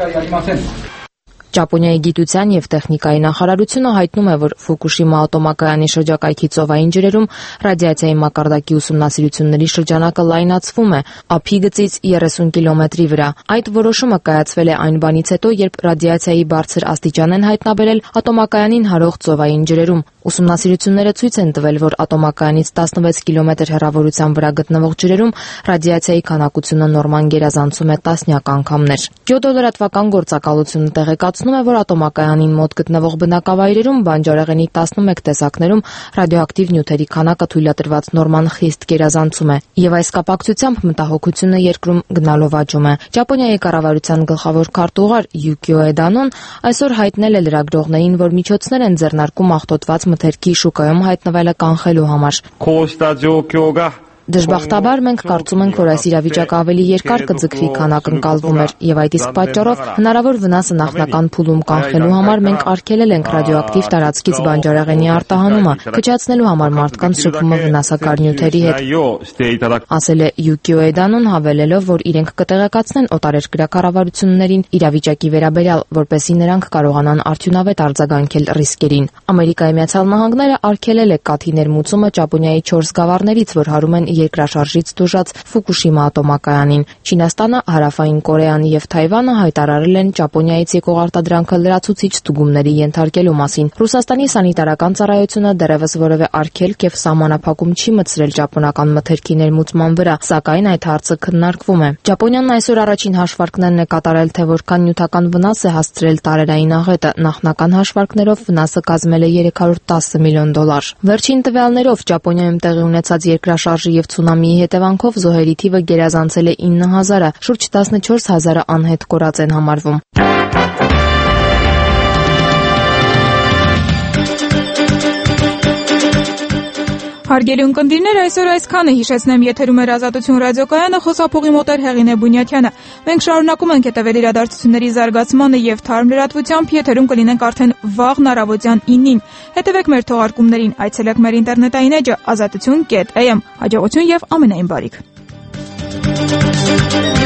Ճապոնիայի գիտության եւ տեխնիկայի նախարարությունը հայտնում է, որ Ֆուկուշիմա ատոմակայանի շրջակայքի ծովային ջրերում ռադիացիայի մակարդակի ուսումնասիրությունների շրջանակը լայնացվում է ափի գծից երեսուն կիլոմետրի վրա։ Այդ որոշումը կայացվել է այն բանից հետո, երբ ռադիացիայի բարձր աստիճան են հայտնաբերել ատոմակայանին հարող ծովային ջրերում։ Ուսումնասիրությունները ցույց են տվել, որ ատոմակայանից տասնվեց կիլոմետր հեռավորության վրա գտնվող ջրերում ռադիացիայի քանակությունը նորման գերազանցում է տասնյակ անգամներ։ Յոդո լրատվական գործակալությունը տեղեկացնում է, որ ատոմակայանին մոտ գտնվող բնակավայրերում բանջարեղենի տասնմեկ տեսակներում ռադիոակտիվ նյութերի քանակը թույլատրված նորման խիստ գերազանցում է, եւ այս կապակցությամբ մտահոգությունը երկրում գնալով աճում է։ Ճապոնիայի կառավարության գլխավոր քարտուղար Յուկիո Էդանոն այսօր հայտնել է լրագրողներին, որ միջոցներ են ձեռնարկում աղտոտված մթերքի շուկայում հայտնվելը կանխելու համար։ Դժբախտաբար մենք կարծում ենք, որ այս իրավիճակը ավելի երկար կձգվի, քան ակնկալվում էր, եւ այդ իսկ պատճառով հնարավոր վնասը նախնական փուլում կանխելու համար մենք արգելել ենք ռադիոակտիվ տարածքից բանջարեղենի արտահանումը, քչացնելու համար մարդկանց շփումը վնասակար նյութերի հետ, ասել է Յուկիո Էդանոն, հավելելով, որ իրենք կտեղեկացնեն օտարերկրյա կառավարություններին իրավիճակի վերաբերյալ, որպեսզի նրանք կարողանան արդյունավետ արձագանքել ռիսկերին։ Ամերիկայի Միացյալ Նահանգները արգելել է կաթի ներմուծումը Ճապոնիայի չորս գավառներից, որ հարում են երկրաշարժից տուժած Ֆուկուշիմա ատոմակայանին։ Չինաստանը, Հարավային Կորեան եւ Թայվանը հայտարարել են Ճապոնիայից եկող արտադրանքը լրացուցիչ ստուգումների ենթարկելու մասին։ Ռուսաստանի սանիտարական ծառայությունը դեռևս որևէ արգելք եւ սահմանափակում չի մտցրել ճապոնական մթերքի ներմուծման վրա, սակայն այդ հարցը քննարկվում է։ Ճապոնիան այսօր առաջին հաշվարկներն է կատարել, թե որքան նյութական վնաս է հասցրել տարերային աղետը։ Նախնական հաշվարկներով վնասը կազմել է երեք հարյուր տասը միլիոն դոլար։ Վերջին տվյալներով Ճապոնիայում տեղի ունեցած երկրաշարժի եւ ցունամիի հետևանքով զոհերի թիվը գերազանցել է ինը հազարը, շուրջ տասնչորս հազարը անհետ կորած են համարվում։ Հարգելի ունկնդիրներ, այսօր այսքանը, հիշեցնեմ, եթերում էր Ազատություն ռադիոկայանը, խոսափողի մոտ էր Հեղինե Բունյաթյանը։ Մենք շարունակում ենք հետևել իրադարձությունների զարգացմանը եւ թարմ լրատվությամբ, եթերում կլինենք արդեն վաղն առավոտյան ինին։ Հետևեք մեր թողարկումներին, այցելեք մեր ինտերնետային էջը ազատություն կետ էյ էմ։ Հաջողություն եւ ամենայն բարիք։